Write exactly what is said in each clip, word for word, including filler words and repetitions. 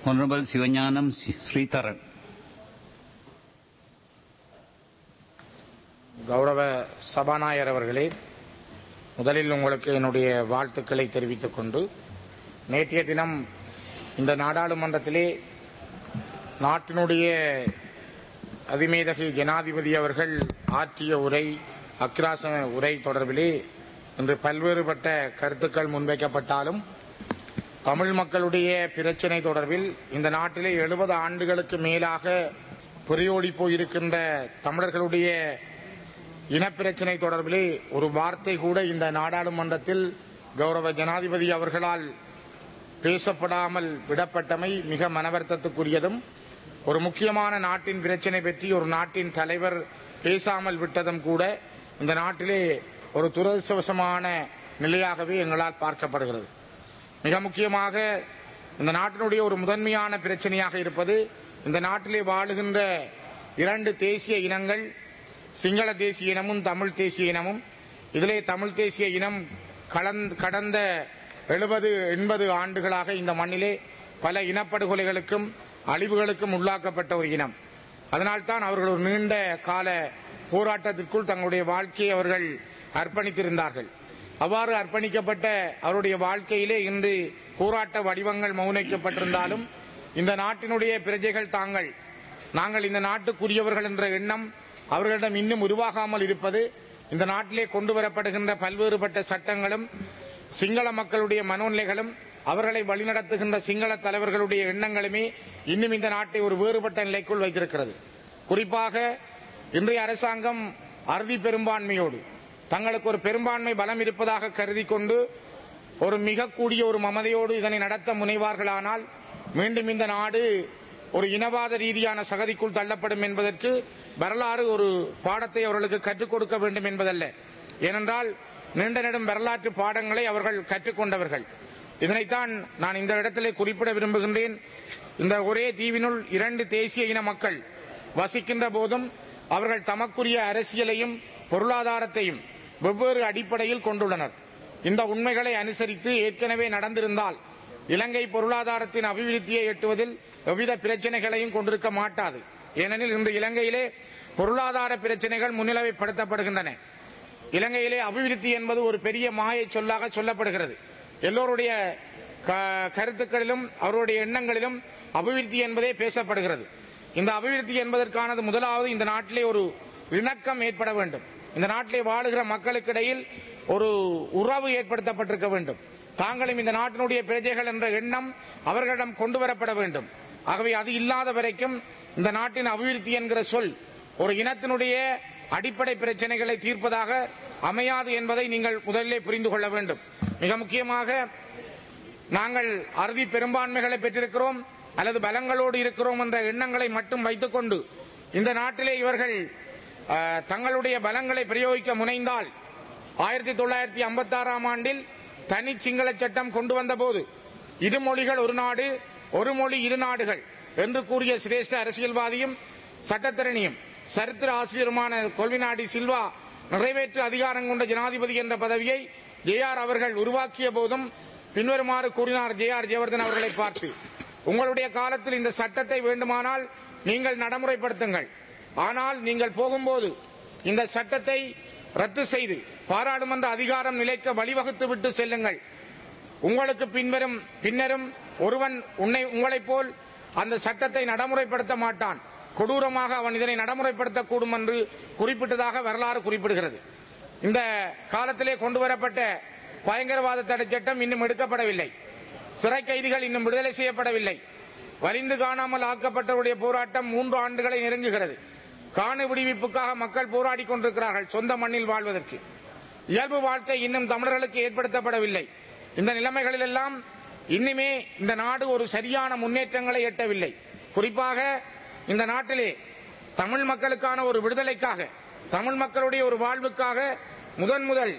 Honorable Sivanyanam Sritharan. கௌரவ சபாநாயகர் அவர்களே, முதலில் உங்களுக்கு என்னுடைய வாழ்த்துக்களை தெரிவித்துக் கொண்டு, நேற்றைய தினம் இந்த நாடாளுமன்றத்திலே நாட்டினுடைய அதிமேதகு ஜனாதிபதி அவர்கள் ஆற்றிய உரை, அக்கிராசன உரை தொடர்பிலே இன்று பல்வேறுபட்ட கருத்துக்கள் முன்வைக்கப்பட்டாலும், தமிழ் மக்களுடைய பிரச்சினை தொடர்பில் இந்த நாட்டிலே எழுபது ஆண்டுகளுக்கு மேலாக புரியோடி போயிருக்கின்ற தமிழர்களுடைய இனப்பிரச்சினை தொடர்பிலே ஒரு வார்த்தை கூட இந்த நாடாளுமன்றத்தில் கௌரவ ஜனாதிபதி அவர்களால் பேசப்படாமல் விடப்பட்டமை மிக மனவருத்தத்துக்குரியதும், ஒரு முக்கியமான நாட்டின் பிரச்சினை பற்றி ஒரு நாட்டின் தலைவர் பேசாமல் விட்டதும் கூட இந்த நாட்டிலே ஒரு துரதிர்ஷ்டவசமான நிலையாகவே எங்களால் பார்க்கப்படுகிறது. மிக முக்கியமாக இந்த நாட்டினுடைய ஒரு முதன்மையான பிரச்சனையாக இருப்பது, இந்த நாட்டிலே வாழுகின்ற இரண்டு தேசிய இனங்கள், சிங்கள தேசிய இனமும் தமிழ் தேசிய இனமும். இதிலே தமிழ் தேசிய இனம் கடந்த எழுபது எண்பது ஆண்டுகளாக இந்த மண்ணிலே பல இனப்படுகொலைகளுக்கும் அழிவுகளுக்கும் உள்ளாக்கப்பட்ட ஒரு இனம். அதனால்தான் அவர்கள் ஒரு நீண்ட கால போராட்டத்திற்குள் தங்களுடைய வாழ்க்கையை அவர்கள் அர்ப்பணித்திருந்தார்கள். அவ்வாறு அர்ப்பணிக்கப்பட்ட அவருடைய வாழ்க்கையிலே இன்று போராட்ட வடிவங்கள் மௌனிக்கப்பட்டிருந்தாலும், இந்த நாட்டினுடைய பிரஜைகள் தாங்கள் நாங்கள் இந்த நாட்டுக்குரியவர்கள் என்ற எண்ணம் அவர்களிடம் இன்னும் உருவாகாமல் இருப்பது, இந்த நாட்டிலே கொண்டு வரப்படுகின்ற பல்வேறுபட்ட சட்டங்களும் சிங்கள மக்களுடைய மனோநிலைகளும் அவர்களை வழிநடத்துகின்ற சிங்கள தலைவர்களுடைய எண்ணங்களுமே இன்னும் இந்த நாட்டை ஒரு வேறுபட்ட நிலைக்குள் வைத்திருக்கிறது. குறிப்பாக இன்றைய அரசாங்கம் அறுதி பெரும்பான்மையோடு தங்களுக்கு ஒரு பெரும்பான்மை பலம் இருப்பதாக கருதி கொண்டு ஒரு மிக கூடிய ஒரு மமதையோடு இதனை நடத்த முனைவார்களானால் மீண்டும் இந்த நாடு ஒரு இனவாத ரீதியான சகதிக்குள் தள்ளப்படும் என்பதற்கு வரலாறு ஒரு பாடத்தை அவர்களுக்கு கற்றுக் கொடுக்க வேண்டும் என்பதல்ல. ஏனென்றால் நீண்ட நெடும் வரலாற்று பாடங்களை அவர்கள் கற்றுக்கொண்டவர்கள். இதனைத்தான் நான் இந்த இடத்திலே குறிப்பிட விரும்புகின்றேன். இந்த ஒரே தீவினுள் இரண்டு தேசிய இன மக்கள் வசிக்கின்ற போதும் அவர்கள் தமக்குரிய அரசியலையும் பொருளாதாரத்தையும் வெவ்வேறு அடிப்படையில் கொண்டுள்ளனர். இந்த உண்மைகளை அனுசரித்து ஏற்கனவே நடந்திருந்தால் இலங்கை பொருளாதாரத்தின் அபிவிருத்தியை எட்டுவதில் எவ்வித பிரச்சனைகளையும் கொண்டிருக்க மாட்டாது. ஏனெனில் இன்று இலங்கையிலே பொருளாதார பிரச்சனைகள் முன்னிலைப்படுத்தப்படுகின்றன. இலங்கையிலே அபிவிருத்தி என்பது ஒரு பெரிய மாயை சொல்லாக சொல்லப்படுகிறது. எல்லோருடைய கருத்துக்களிலும் அவருடைய எண்ணங்களிலும் அபிவிருத்தி என்பதே பேசப்படுகிறது. இந்த அபிவிருத்தி என்பதற்கானது முதலாவது இந்த நாட்டிலே ஒரு இணக்கம் ஏற்பட வேண்டும். இந்த நாட்டிலே வாழுகிற மக்களுக்கு இடையில் ஒரு உறவு ஏற்படுத்தப்பட்டிருக்க வேண்டும். தாங்களும் இந்த நாட்டினுடைய பிரஜைகள் என்ற எண்ணம் அவர்களிடம் கொண்டு வரப்பட வேண்டும். ஆகவே அது இல்லாத வரைக்கும் இந்த நாட்டின் அபிவிருத்தி என்கிற சொல் ஒரு இனத்தினுடைய அடிப்படை பிரச்சனைகளை தீர்ப்பதாக அமையாது என்பதை நீங்கள் முதலிலே புரிந்து கொள்ள வேண்டும். மிக முக்கியமாக நாங்கள் அறுதி பெரும்பான்மைகளை பெற்றிருக்கிறோம் அல்லது பலங்களோடு இருக்கிறோம் என்ற எண்ணங்களை மட்டும் வைத்துக் கொண்டு இந்த நாட்டிலே இவர்கள் தங்களுடைய பலங்களை பிரயோகிக்க முனைந்தால், ஆயிரத்தி தொள்ளாயிரத்தி ஐம்பத்தி ஆறாம் ஆண்டில் தனி சிங்கள சட்டம் கொண்டு வந்த போது இரு மொழிகள் ஒரு நாடு, ஒரு மொழி இரு நாடுகள் என்று கூறிய சிரேஷ்ட அரசியல்வாதியும் சட்டத்தரணியும் சரித்திர ஆசிரியருமான கொல்விநாடி சில்வா நிறைவேற்று அதிகாரம் கொண்ட ஜனாதிபதி என்ற பதவியை ஜே ஆர் அவர்கள் உருவாக்கிய போதும் பின்வருமாறு கூறினார். ஜே ஆர் ஜெயவர்தன் அவர்களை பார்த்து, உங்களுடைய காலத்தில் இந்த சட்டத்தை வேண்டுமானால் நீங்கள் நடைமுறைப்படுத்துங்கள், ஆனால் நீங்கள் போகும்போது இந்த சட்டத்தை ரத்து செய்து பாராளுமன்ற அதிகாரம் நிலைக்க வழிவகுத்து விட்டு செல்லுங்கள். உங்களுக்கு பின்வரும் பின்னரும் ஒருவன் உன்னை உங்களைப் போல் அந்த சட்டத்தை நடைமுறைப்படுத்த மாட்டான், கொடூரமாக அவன் இதனை நடைமுறைப்படுத்தக்கூடும் என்று குறிப்பிட்டதாக வரலாறு குறிப்பிடுகிறது. இந்த காலத்திலே கொண்டு வரப்பட்ட பயங்கரவாத தடை சட்டம் இன்னும் எடுக்கப்படவில்லை. சிறை கைதிகள் இன்னும் விடுதலை செய்யப்படவில்லை. வலிந்து காணாமல் ஆக்கப்பட்டவருடைய போராட்டம் மூன்று ஆண்டுகளை நெருங்குகிறது. காணி விடுவிப்புக்காக மக்கள் போராடி கொண்டிருக்கிறார்கள் சொந்த மண்ணில் வாழ்வதற்கு. இயல்பு வாழ்க்கை இன்னும் தமிழர்களுக்கு ஏற்படுத்தப்படவில்லை. இந்த நிலைமைகளில் எல்லாம் இன்னுமே இந்த நாடு ஒரு சரியான முன்னேற்றங்களை எட்டவில்லை. குறிப்பாக இந்த நாட்டிலே தமிழ் மக்களுக்கான ஒரு விடுதலைக்காக, தமிழ் மக்களுடைய ஒரு வாழ்வுக்காக முதன் முதல்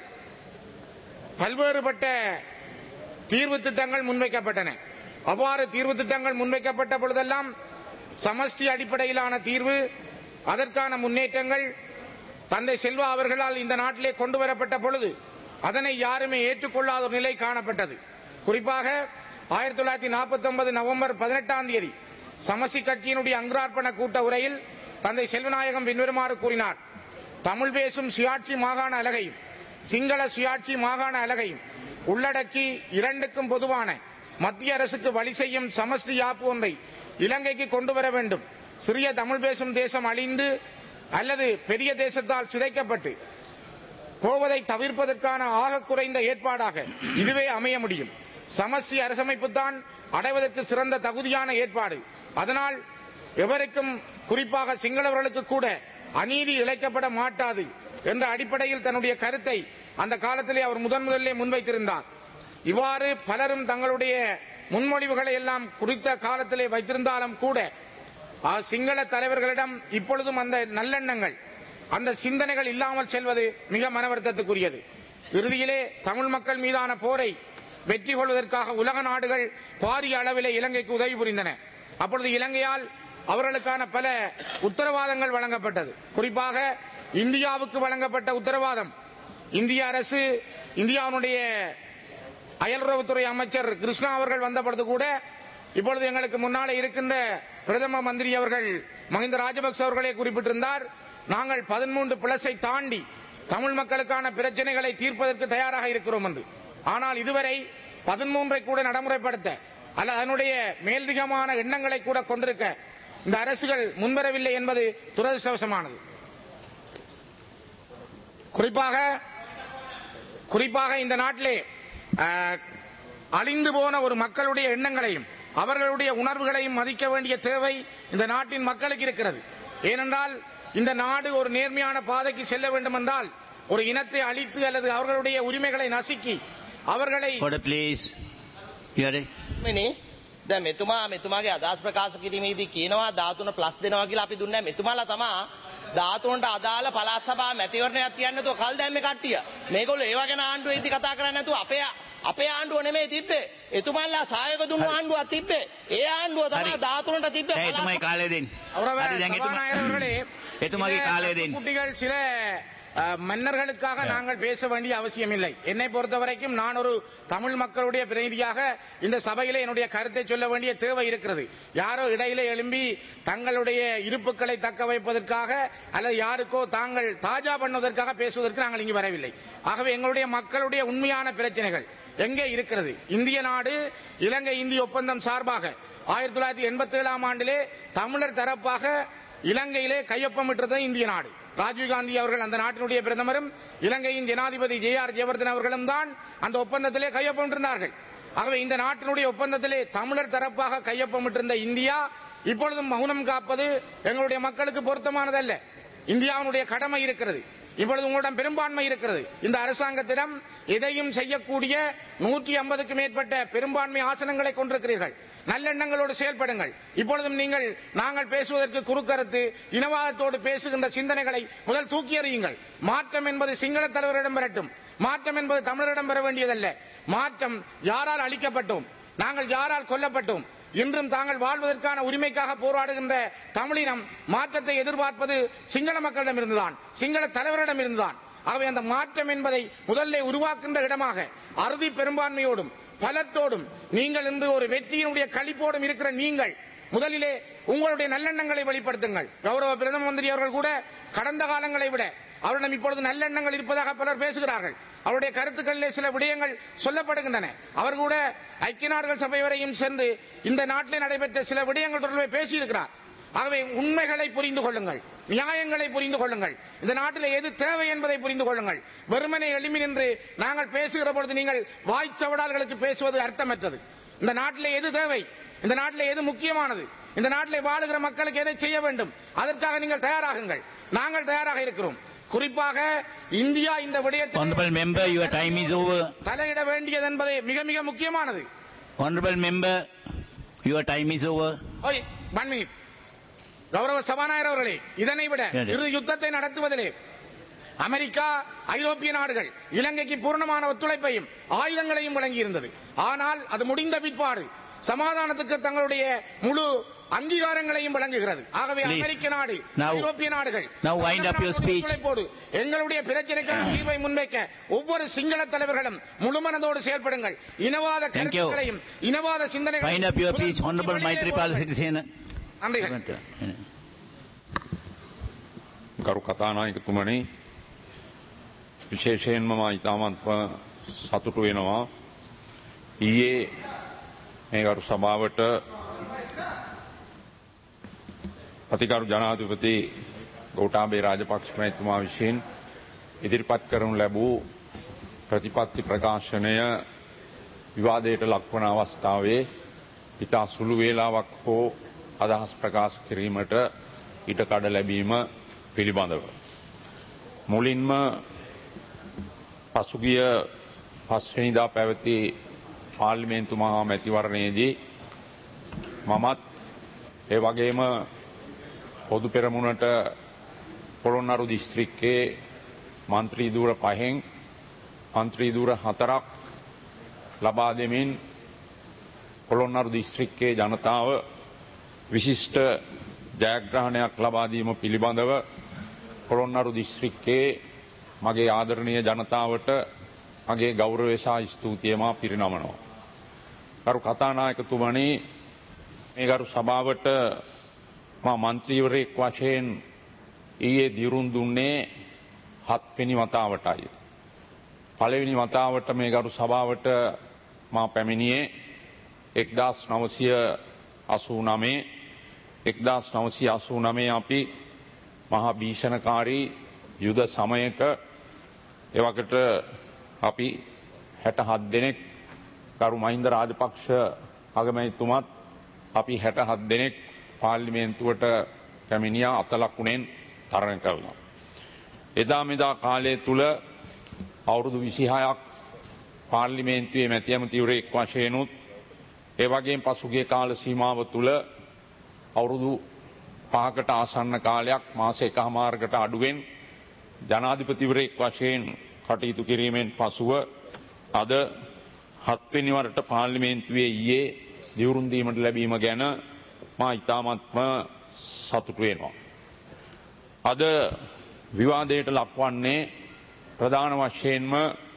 பல்வேறுபட்ட தீர்வு திட்டங்கள் முன்வைக்கப்பட்டன. அவ்வாறு தீர்வு திட்டங்கள் முன்வைக்கப்பட்ட பொழுதெல்லாம் சமஷ்டி அடிப்படையிலான தீர்வு, அதற்கான முன்னேற்றங்கள் தந்தை செல்வா அவர்களால் இந்த நாட்டிலே கொண்டு வரப்பட்ட பொழுது அதனை யாருமே ஏற்றுக்கொள்ளாத நிலை காணப்பட்டது. குறிப்பாக ஆயிரத்தி தொள்ளாயிரத்தி நாற்பத்தி ஒன்பது நவம்பர் பதினெட்டாம் தேதி சமசி கட்சியினுடைய அங்குரார்ப்பண கூட்ட உரையில் தந்தை செல்வநாயகம் பின்வருமாறு கூறினார். தமிழ் பேசும் சுயாட்சி மாகாண அலகையும் சிங்கள சுயாட்சி மாகாண அலகையும் உள்ளடக்கி இரண்டுக்கும் பொதுவான மத்திய அரசுக்கு வழி செய்யும் சமஷ்டி யாப்பு ஒன்றை இலங்கைக்கு கொண்டு வர வேண்டும். சிறிய தமிழ் பேசும் தேசம் அழிந்து அல்லது பெரிய தேசத்தால் சிதைக்கப்பட்டு போவதை தவிர்ப்பதற்கான ஆக குறைந்த ஏற்பாடாக இதுவே அமைய முடியும். சமஷ்டி அரசமைப்பு தான் அடைவதற்கு சிறந்த தகுதியான ஏற்பாடு. அதனால் எவருக்கும் குறிப்பாக சிங்களவர்களுக்கு கூட அநீதி இழைக்கப்பட மாட்டாது என்ற அடிப்படையில் தன்னுடைய கருத்தை அந்த காலத்திலே அவர் முதன் முதலிலே முன்வைத்திருந்தார். இவ்வாறு பலரும் தங்களுடைய முன்மொழிவுகளை எல்லாம் குறித்த காலத்திலே வைத்திருந்தாலும் கூட சிங்கள தலைவர்களிடம் இப்பொழுதும் அந்த நல்லெண்ணங்கள் அந்த சிந்தனைகள் இல்லாமல் செல்வது மிக மனவருத்தத்துக்குரியது. இறுதியிலே தமிழ் மக்கள் மீதான போரை வெற்றி கொள்வதற்காக உலக நாடுகள் பாரிய அளவிலே இலங்கைக்கு உதவி புரிந்தன. அப்பொழுது இலங்கையால் அவர்களுக்கான பல உத்தரவாதங்கள் வழங்கப்பட்டது. குறிப்பாக இந்தியாவுக்கு வழங்கப்பட்ட உத்தரவாதம், இந்திய அரசு இந்தியாவுடைய அயல்வுறவுத்துறை அமைச்சர் கிருஷ்ணா அவர்கள் வந்த பொழுது கூட இப்பொழுது எங்களுக்கு முன்னாலே இருக்கின்ற பிரதம மந்திரி அவர்கள் மஹிந்த ராஜபக்ச அவர்களே குறிப்பிட்டிருந்தார், நாங்கள் பதிமூன்று பிளஸை தாண்டி தமிழ் மக்களுக்கான பிரச்சனைகளை தீர்ப்பதற்கு தயாராக இருக்கிறோம் என்று. ஆனால் இதுவரை பதிமூன்றை கூட நடைமுறைப்படுத்த அல்ல அதனுடைய மேல்திகமான எண்ணங்களை கூட கொண்டிருக்க இந்த அரசுகள் முன்வரவில்லை என்பது துரதிருஷ்டவசமானது. குறிப்பாக குறிப்பாக இந்த நாட்டிலே அழிந்து போன ஒரு மக்களுடைய எண்ணங்களையும் அவர்களுடைய உணர்வுகளையும் மதிக்க வேண்டிய தேவை இந்த நாட்டின் மக்களுக்கு இருக்கிறது. ஏனென்றால் இந்த நாடு ஒரு நேர்மையான பாதைக்கு செல்ல வேண்டும் என்றால் ஒரு இனத்தை அழித்து அல்லது அவர்களுடைய உரிமைகளை நசுக்கி அவர்களை දැන් මෙතුමා මෙතුමාගේ අදහස් ප්‍රකාශ කිරීමේදී කියනවා ධාතුන ප්ලස් දෙනවා කියලා අපි දුන්නේ මෙතුමාලා තමා ධාතුන්ට අදාළ පළාත් සභා මැතිවරණයක් තියන්නේ නැතුව කල් දැම්මේ කට්ටිය. මේගොල්ලෝ ඒව ගැන ආණ්ඩුවේ ඉදි කතා කරන්නේ නැතුව අපේ අපේ ආණ්ඩුව නෙමෙයි තිබ්බේ. එතුමාලා සහයෝග දුන්නු ආණ්ඩුවක් තිබ්බේ. ඒ ආණ්ඩුව තමයි ධාතුන්ට තිබ්බේ. එතුමායි කාලේ දෙන්නේ. හරි දැන් එතුමාගේ එතුමාගේ කාලේ දෙන්නේ. குட்டிகள் சில மன்னர்களுக்காக நாங்கள் பேச வேண்டிய அவசியம் இல்லை. என்னை பொறுத்தவரைக்கும் நான் ஒரு தமிழ் மக்களுடைய பிரதிநிதியாக இந்த சபையிலே என்னுடைய கருத்தை சொல்ல வேண்டிய தேவை இருக்கிறது. யாரோ இடையிலே எழும்பி தங்களுடைய இருப்புக்களை தக்க வைப்பதற்காக அல்லது யாருக்கோ தாங்கள் தாஜா பண்ணுவதற்காக பேசுவதற்கு நாங்கள் இங்கு வரவில்லை. ஆகவே எங்களுடைய மக்களுடைய உண்மையான பிரச்சனைகள் எங்கே இருக்கிறது? இந்திய நாடு இலங்கை இந்திய ஒப்பந்தம் சார்பாக ஆயிரத்தி தொள்ளாயிரத்தி எண்பத்தி ஏழாம் ஆண்டிலே தமிழர் தரப்பாக இலங்கையிலே கையொப்பமிட்டது இந்திய நாடு. ராஜீவ்காந்தி அவர்கள் அந்த நாட்டினுடைய பிரதமரும் இலங்கையின் ஜனாதிபதி ஜே ஆர் ஜெயவர்தன் அவர்களும் தான் அந்த ஒப்பந்தத்திலே கையொப்பமிட்டிருந்தார்கள். ஆகவே இந்த நாட்டினுடைய ஒப்பந்தத்திலே தமிழர் தரப்பாக கையொப்பமிட்டிருந்த இந்தியா இப்பொழுதும் மௌனம் காப்பது எங்களுடைய மக்களுக்கு பொருத்தமானதல்ல. இந்தியாவுடைய கடமை இருக்கிறது. இப்பொழுது உங்களிடம் பெரும்பான்மை இருக்கிறது. இந்த அரசாங்கத்திடம் எதையும் செய்யக்கூடிய நூற்றி ஐம்பதுக்கு மேற்பட்ட பெரும்பான்மை ஆசனங்களை கொண்டிருக்கிறீர்கள். நல்லெண்ணங்களோடு செயல்படுங்கள். இப்பொழுதும் நீங்கள் நாங்கள் பேசுவதற்கு குறுக்கருத்து இனவாதத்தோடு பேசுகின்ற சிந்தனைகளை முதல் தூக்கி எறியுங்கள். மாற்றம் என்பது சிங்கள தலைவரிடம் வரட்டும். மாற்றம் என்பது தமிழரிடம் பெற வேண்டியதல்ல. மாற்றம் யாரால் அளிக்கப்பட்டோம், நாங்கள் யாரால் கொல்லப்பட்டோம், இன்றும் தாங்கள் வாழ்வதற்கான உரிமைக்காக போராடுகின்ற தமிழினம் மாற்றத்தை எதிர்பார்ப்பது சிங்கள மக்களிடம் இருந்துதான், சிங்கள தலைவரிடம் இருந்துதான். ஆகவே அந்த மாற்றம் என்பதை முதல்ல உருவாக்குகின்ற இடமாக அறுதி பெரும்பான்மையோடும் பலத்தோடும் நீங்கள் இன்று ஒரு வெற்றியினுடைய களிப்போடும் இருக்கிற நீங்கள் முதலிலே உங்களுடைய நல்லெண்ணங்களை வெளிப்படுத்துங்கள். கௌரவ பிரதம மந்திரி அவர்கள் கூட கடந்த காலங்களை விட அவரிடம் இப்பொழுது நல்லெண்ணங்கள் இருப்பதாக பலர் பேசுகிறார்கள். அவருடைய கருத்துக்களிலே சில விடயங்கள் சொல்லப்படுகின்றன. அவர் கூட ஐக்கிய நாடுகள் சபை வரையும் சென்று இந்த நாட்டிலே நடைபெற்ற சில விடயங்கள் தொடர்பாக பேசியிருக்கிறார். ஆகவே உண்மைகளை புரிந்து கொள்ளுங்கள், நியாயங்களை புரிந்து கொள்ளுங்கள், இந்த நாட்டில் எது தேவை என்பதை புரிந்து கொள்ளுங்கள். வெறுமனை எழுமி நின்று நாங்கள் பேசுகிற பொழுது நீங்கள் வாய்ச்சவடால்களுக்கு பேசுவது அர்த்தமற்றது. இந்த நாட்டில் எது தேவை, இந்த நாட்டில் எது முக்கியமானது, இந்த நாட்டில் வாழுகிற மக்களுக்கு எதை செய்ய வேண்டும், அதற்காக நீங்கள் தயாராகுங்கள். நாங்கள் தயாராக இருக்கிறோம். குறிப்பாக இந்தியா இந்த விடயத்தில் தலையிட வேண்டியது என்பது மிக மிக முக்கியமானது. Honorable member, your time is over. One minute. கௌரவ சபாநாயகர் அவர்களே, இதனை விட இறுதி யுத்தத்தை நடத்துவதிலே அமெரிக்கா, ஐரோப்பிய நாடுகள் இலங்கைக்கு பூர்ணமான ஒத்துழைப்பையும் ஆயுதங்களையும் வழங்கியிருந்தது. ஆனால் அது முடிந்த பிற்பாடு சமாதானத்துக்கு தங்களுடைய முழு அங்கீகாரங்களையும் வழங்குகிறது. ஆகவே Please. அமெரிக்க நாடு, Now- ஐரோப்பிய நாடுகள் Now wind up your speech. ஒத்துழைப்போடு எங்களுடைய பிரச்சனைக்கான தீர்வை முன்வைக்க ஒவ்வொரு சிங்கள தலைவர்களும் முழுமனதோடு செயல்படுங்கள். இனவாத Thank you. கருத்துக்களையும் இனவாத Wind up your சிந்தனைகளையும் speech, Honorable Maithripala Sirisena. நன்றிகள். ගරු කතානායකතුමනි, විශේෂයෙන්ම මම ඉතාමත්ම සතුටු වෙනවා ඊයේ මේ ගරු සභාවට අතිගරු ජනාධිපති ගෝඨාභය රාජපක්ෂ මහත්මයා විසින් ඉදිරිපත් කරනු ලැබූ ප්‍රතිපත්ති ප්‍රකාශනය විවාදයට ලක්වන අවස්ථාවේ ඉතා සුළු වේලාවක් හෝ අදහස් ප්‍රකාශ කිරීමට ඊට කඩ ලැබීම පිළිබඳව මුලින්ම පසුගිය පස්වෙනිදා පැවති පාර්ලිමේන්තු මහා මැතිවරණයේදී මමත් ඒ වගේම පොදු පෙරමුණට පොළොන්නරු දිස්ත්‍රික්කයේ මන්ත්‍රී ධූර පහෙන් මන්ත්‍රී ධූර හතරක් ලබා දෙමින් පොළොන්නරු දිස්ත්‍රික්කයේ ජනතාව විශිෂ්ට ජයග්‍රහණයක් ලබා දීම පිළිබඳව පොළොන්නරු දිස්ත්‍රික්කයේ මගේ ආදරණීය ජනතාවට මගේ ගෞරවය සහ ස්තුතිය මා පිරිනමනවා. ගරු කතානායකතුමනි, මේ ගරු සභාවට මා මන්ත්‍රීවරයෙක් වශයෙන් ඊයේ දිරුම් දුන්නේ හත්වෙනි වතාවටයි. පළවෙනි වතාවට මේ ගරු සභාවට මා පැමිණියේ එක්දාස් නවසිය අසූ නවය එක්දාස් නවසිය අසූ නවය අපි මහා භීෂණකාරී යුද සමයක එවකට අපි හැට හත් දෙනෙක් ගරු මහින්ද රාජපක්ෂ අගමැතිතුමත් අපි හැට හත් දෙනෙක් පාර්ලිමේන්තුවට පැමිණියා අතලකුණෙන් තරණ කළා. එදා මෙදා කාලය තුල අවුරුදු විසිහයක් පාර්ලිමේන්තුවේ මැති ඇමතිවරයෙක් වශයෙන් උත් ඒ වගේම පසුගිය කාල සීමාව තුල අවුරුදු පහකට ආසන්න කාලයක් මාස එකහමාරකට අඩුවෙන් ජනාධිපතිවරයෙක් වශයෙන් කටයුතු කිරීමෙන් පසුව අද හත්වෙනි වරට පාර්ලිමේන්තුවේ ඊයේ දිවුරුම් දීමට ලැබීම ගැන මා ඉතාමත්ම සතුටු වෙනවා. අද විවාදයට ලක්වන්නේ ප්‍රධාන වශයෙන්ම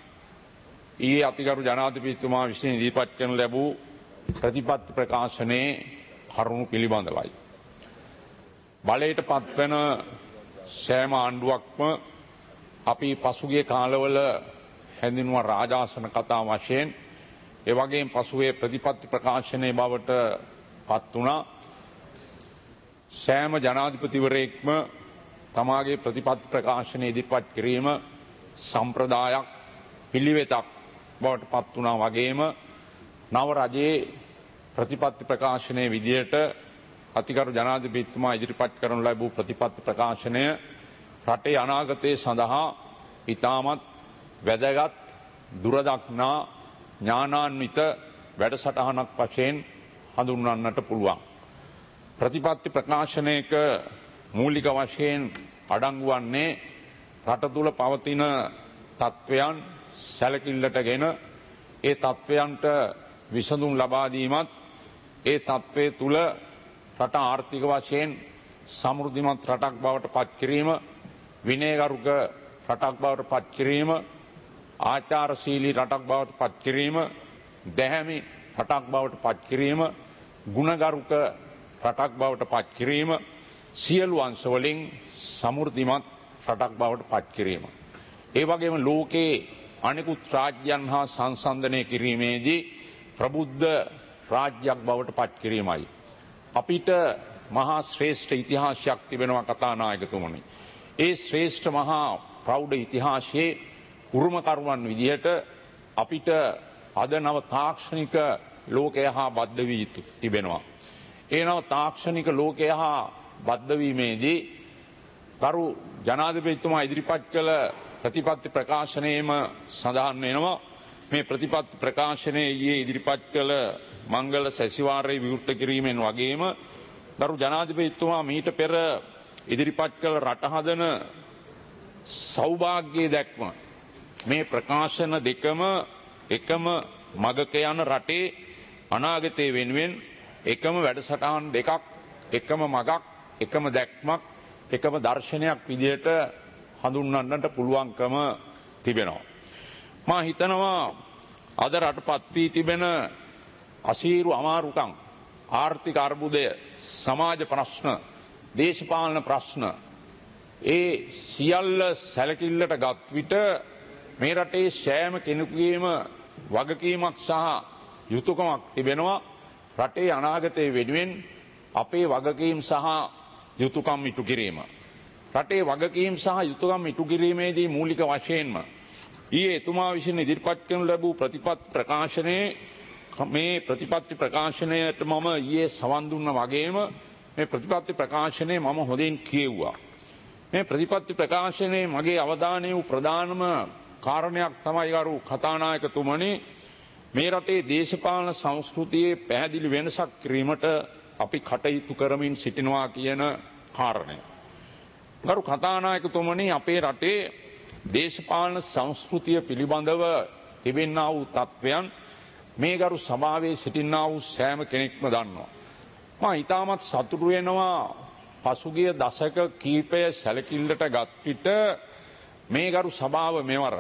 ඊයේ අතිගරු ජනාධිපතිතුමා විසින් ඉදිරිපත් කරන ලැබූ ප්‍රතිපත්ති ප්‍රකාශනයේ කරුණු පිළිබඳවයි. බලයට පත්වන සෑම ආණ්ඩුවක්ම අපි පසුගිය කාලවල හැඳින්වුවා රාජාසන කතා වශයෙන්, ඒ වගේම පසුවේ ප්‍රතිපත්ති ප්‍රකාශනයේ බවට පත් වුණා. සෑම ජනාධිපතිවරයෙක්ම තමාගේ ප්‍රතිපත්ති ප්‍රකාශනය ඉදිරිපත් කිරීම සම්ප්‍රදායක් පිළිවෙතක් බවට පත් වුණා. වගේම නව රජයේ ප්‍රතිපත්ති ප්‍රකාශනයේ විදියට අතිගරු ජනාධිපතිතුමා ඉදිරිපත් කරනු ලැබූ ප්‍රතිපත්ති ප්‍රකාශනය රටේ අනාගතය සඳහා ඉතාමත් වැදගත් දුරදක්නා ඥානාන්විත වැඩසටහනක් වශයෙන් හඳුන්වන්නට පුළුවන්. ප්‍රතිපත්ති ප්‍රකාශනයක මූලික වශයෙන් අඩංගු වන්නේ රට තුල පවතින තත්ත්වයන් සැලකිල්ලටගෙන ඒ තත්ත්වයන්ට විසඳුම් ලබා දීමත්, ඒ තත්ත්වය තුල රට ආර්ථික වශයෙන් සමෘද්ධිමත් රටක් බවට පත් කිරීම, විනයගරුක රටක් බවට පත් කිරීම, ආචාරශීලී රටක් බවට පත් කිරීම, දැහැමි රටක් බවට පත් කිරීම, ගුණගරුක රටක් බවට පත් කිරීම, සියලු අංශවලින් සමෘද්ධිමත් රටක් බවට පත් කිරීම. ඒ වගේම ලෝකයේ අනෙකුත් රාජ්‍යයන් හා සංසන්දනය කිරීමේදී ප්‍රබුද්ධ රාජ්‍යයක් බවට පත් කිරීමයි. අපිට මහා ශ්‍රේෂ්ඨ ඉතිහාසයක් තිබෙනවා කතානායකතුමනි. ඒ ශ්‍රේෂ්ඨ මහා ප්‍රෞಢ ඉතිහාසයේ උරුමකරුවන් විදිහට අපිට අද නව තාක්ෂණික ලෝකය හා බද්ධ වී තිබෙනවා. ඒ නව තාක්ෂණික ලෝකය හා බද්ධ වීමේදී කරු ජනාධිපතිතුමා ඉදිරිපත් කළ ප්‍රතිපත්ති ප්‍රකාශනයේම සඳහන් වෙනවා. මේ ප්‍රතිපත්ති ප්‍රකාශනයේ ඊයේ ඉදිරිපත් කළ මංගල සැසිවාරයේ විවෘත කිරීමෙන් වගේම කරු ජනාධිපතිතුමා මීට පෙර ඉදිරිපත් කළ රට හදන සෞභාග්‍යයේ දැක්ම මේ ප්‍රකාශන දෙකම එකම මගක යන රටේ අනාගතය වෙනුවෙන් එකම වැඩසටහන් දෙකක් එකම මගක්, එකම දැක්මක්, එකම දර්ශනයක් විදිහට හඳුන්වන්නට පුළුවන්කම තිබෙනවා. මා හිතනවා අද රටපත් වී තිබෙන අසීරු අමාරුකම්, ආර්ථික අර්බුදය, සමාජ ප්‍රශ්න, දේශපාලන ප්‍රශ්න, ඒ සියල්ල සැලකිල්ලට ගත් විට මේ රටේ සෑම කෙනෙකුගේම වගකීමක් සහ යුතුයකමක් තිබෙනවා රටේ අනාගතය වෙනුවෙන් අපේ වගකීම් සහ යුතුයකම් ඉටු කිරීම. රටේ වගකීම් සහ යුතුයකම් ඉටු කිරීමේදී මූලික වශයෙන්ම ඊයේ එතුමා විසින් ඉදිරිපත් කරනු ලැබූ ප්‍රතිපත්ති ප්‍රකාශනයේ මේ ප්‍රතිපත්ති ප්‍රකාශනයට මම ඊයේ සවන් දුන්න වගේම මේ ප්‍රතිපත්ති ප්‍රකාශනය මම හොඳින් කියෙව්වා. මේ ප්‍රතිපත්ති ප්‍රකාශනයේ මගේ අවධානය වූ ප්‍රධානම කාරණයක් තමයි ගරු කතානායකතුමනි, මේ රටේ දේශපාලන සංස්කෘතියේ පැහැදිලි වෙනසක් කිරීමට අපි කටයුතු කරමින් සිටිනවා කියන කාරණය. ගරු කතානායකතුමනි, අපේ රටේ දේශපාලන සංස්කෘතිය පිළිබඳව තිබෙනා වූ තත්ත්වයන් මේ ගරු සභාවේ සිටිනා වූ සෑම කෙනෙක්ම දන්නවා. මා ඉතාමත් සතුටු වෙනවා පසුගිය දශක කීපය සැලකිල්ලට ගත් විට මේ ගරු සභාව මෙවර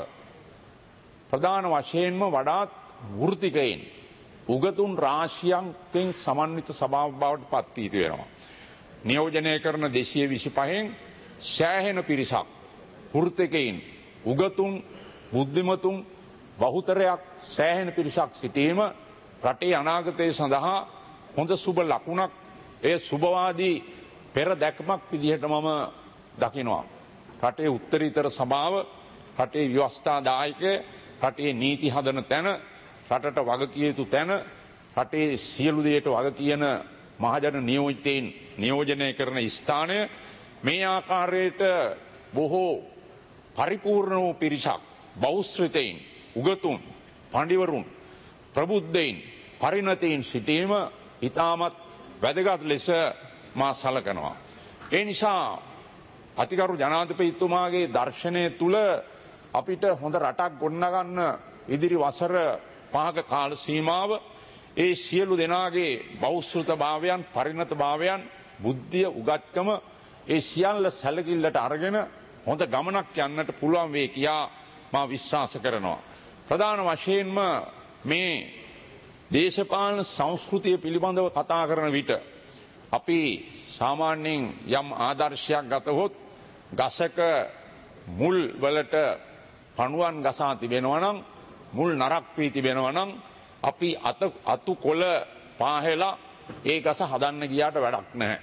ප්‍රධාන වශයෙන්ම වඩාත් වෘත්තිකයින් උගතුන් රාශියන්ගෙන් සමන්විත සභාවක් බවට පත් වී තිබෙනවා. නියෝජනය කරන දෙසිය විසිපහෙන් සෑහෙන පිරිසක් වෘත්තිකයින්, උගතුන්, බුද්ධිමතුන් බහුතරයක් සෑහෙන පිරිසක් සිටීම රටේ අනාගතය සඳහා හොඳ සුබ ලකුණක්, ඒ සුබවාදී පෙර දැක්මක් විදිහට මම දකිනවා. රටේ උත්තරීතර සභාව, රටේ ව්‍යවස්ථාදායකය, රටේ නීති හදන තැන, රටට වගකිය යුතු තැන, රටේ සියලු දේට වග කියන මහජන නියෝජිතයින් නියෝජනය කරන ස්ථානය මේ ආකාරයට බොහෝ පරිපූර්ණ වූ පිරිසක්, බෞස්ෘතයින්, උගතුන්, පඬිවරුන්, ප්‍රබුද්ධයින්, පරිණතයින් සිටීම ඉතාමත් වැදගත් ලෙස මා සලකනවා. ඒ නිසා අතිගරු ජනාධිපතිතුමාගේ දර්ශනය තුළ අපිට හොඳ රටක් ගොඩනගන්න ඉදිරි වසර පහක කාල සීමාව ඒ සියලු දෙනාගේ බෞස්ෘත භාවයන්, පරිණත භාවයන්, බුද්ධිය, උගත්කම ඒ සියල්ල සැලකිල්ලට අරගෙන හොඳ ගමනක් යන්නට පුළුවන් වේ කියා මා විශ්වාස කරනවා. ප්‍රධාන වශයෙන්ම මේ දේශපාලන සංස්කෘතිය පිළිබඳව කතා කරන විට අපි සාමාන්‍යයෙන් යම් ආදර්ශයක් ගතහොත් ගසක මුල් වලට පණුවන් ගසා තිබෙනවා නම්, මුල් නරක් වී තිබෙනවා නම් අපි අත අතු කොළ පාහෙලා ඒ ගස හදන්න ගියාට වැඩක් නැහැ.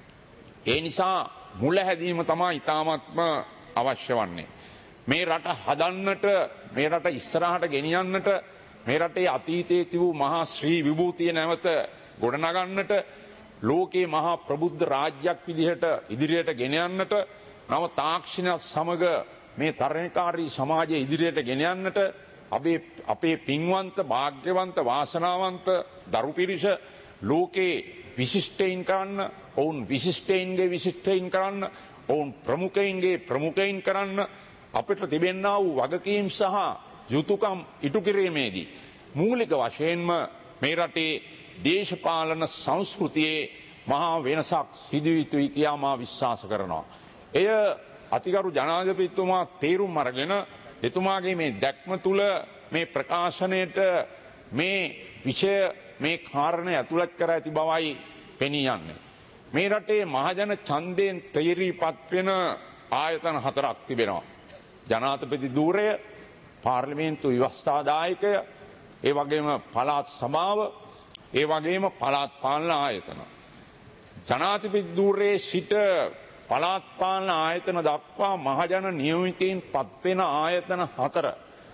ඒ නිසා මුල හැදීම තමයි ඉතාමත්ම අවශ්‍ය වන්නේ. මේ රට හදන්නට, මේ රට ඉස්සරහට ගෙනියන්නට, මේ රටේ අතීතයේ තිබූ මහා ශ්‍රී විභූතිය නැවත ගොඩනගන්නට, ලෝකේ මහා ප්‍රබුද්ධ රාජ්‍යයක් විදිහට ඉදිරියට ගෙන යන්නට, නව තාක්ෂණයත් සමග මේ තරණකාරී සමාජය ඉදිරියට ගෙන යන්නට අපේ අපේ පින්වන්ත, වාග්යවන්ත, වාසනාවන්ත දරු පිරිස ලෝකේ විශිෂ්ටයින් කරන්න, ඔවුන් විශිෂ්ටයින්ගේ විශිෂ්ටයින් කරන්න, ඔවුන් ප්‍රමුඛයින්ගේ ප්‍රමුඛයින් කරන්න අපිට තිබෙනා වූ වගකීම් සහ යුතුයකම් ඉටු කිරීමේදී මූලික වශයෙන්ම මේ රටේ දේශපාලන සංස්කෘතියේ මහා වෙනසක් සිදු වී යුතුයි කියා මා විශ්වාස කරනවා. එය අතිගරු ජනාධිපතිතුමා තේරුම් අරගෙන එතුමාගේ මේ දැක්ම තුළ මේ ප්‍රකාශනයට මේ විෂය, මේ කාරණය ඇතුළත් කර ඇති බවයි පෙනී යන්නේ. මේ රටේ මහජන ඡන්දයෙන් තීරීපත් වෙන ආයතන හතරක් තිබෙනවා. ජනාධිපති ධූරය, පාර්ලිමේන්තු ව්‍යවස්ථාදායකය, ඒ වගේම පළාත් සභාව, ඒ වගේම පළාත් පාලන ආයතන. ජනාධිපති ධූරයේ සිට පළාත් පාලන ආයතන දක්වා මහජන නියමිතයින් පත්වෙන ආයතන හතර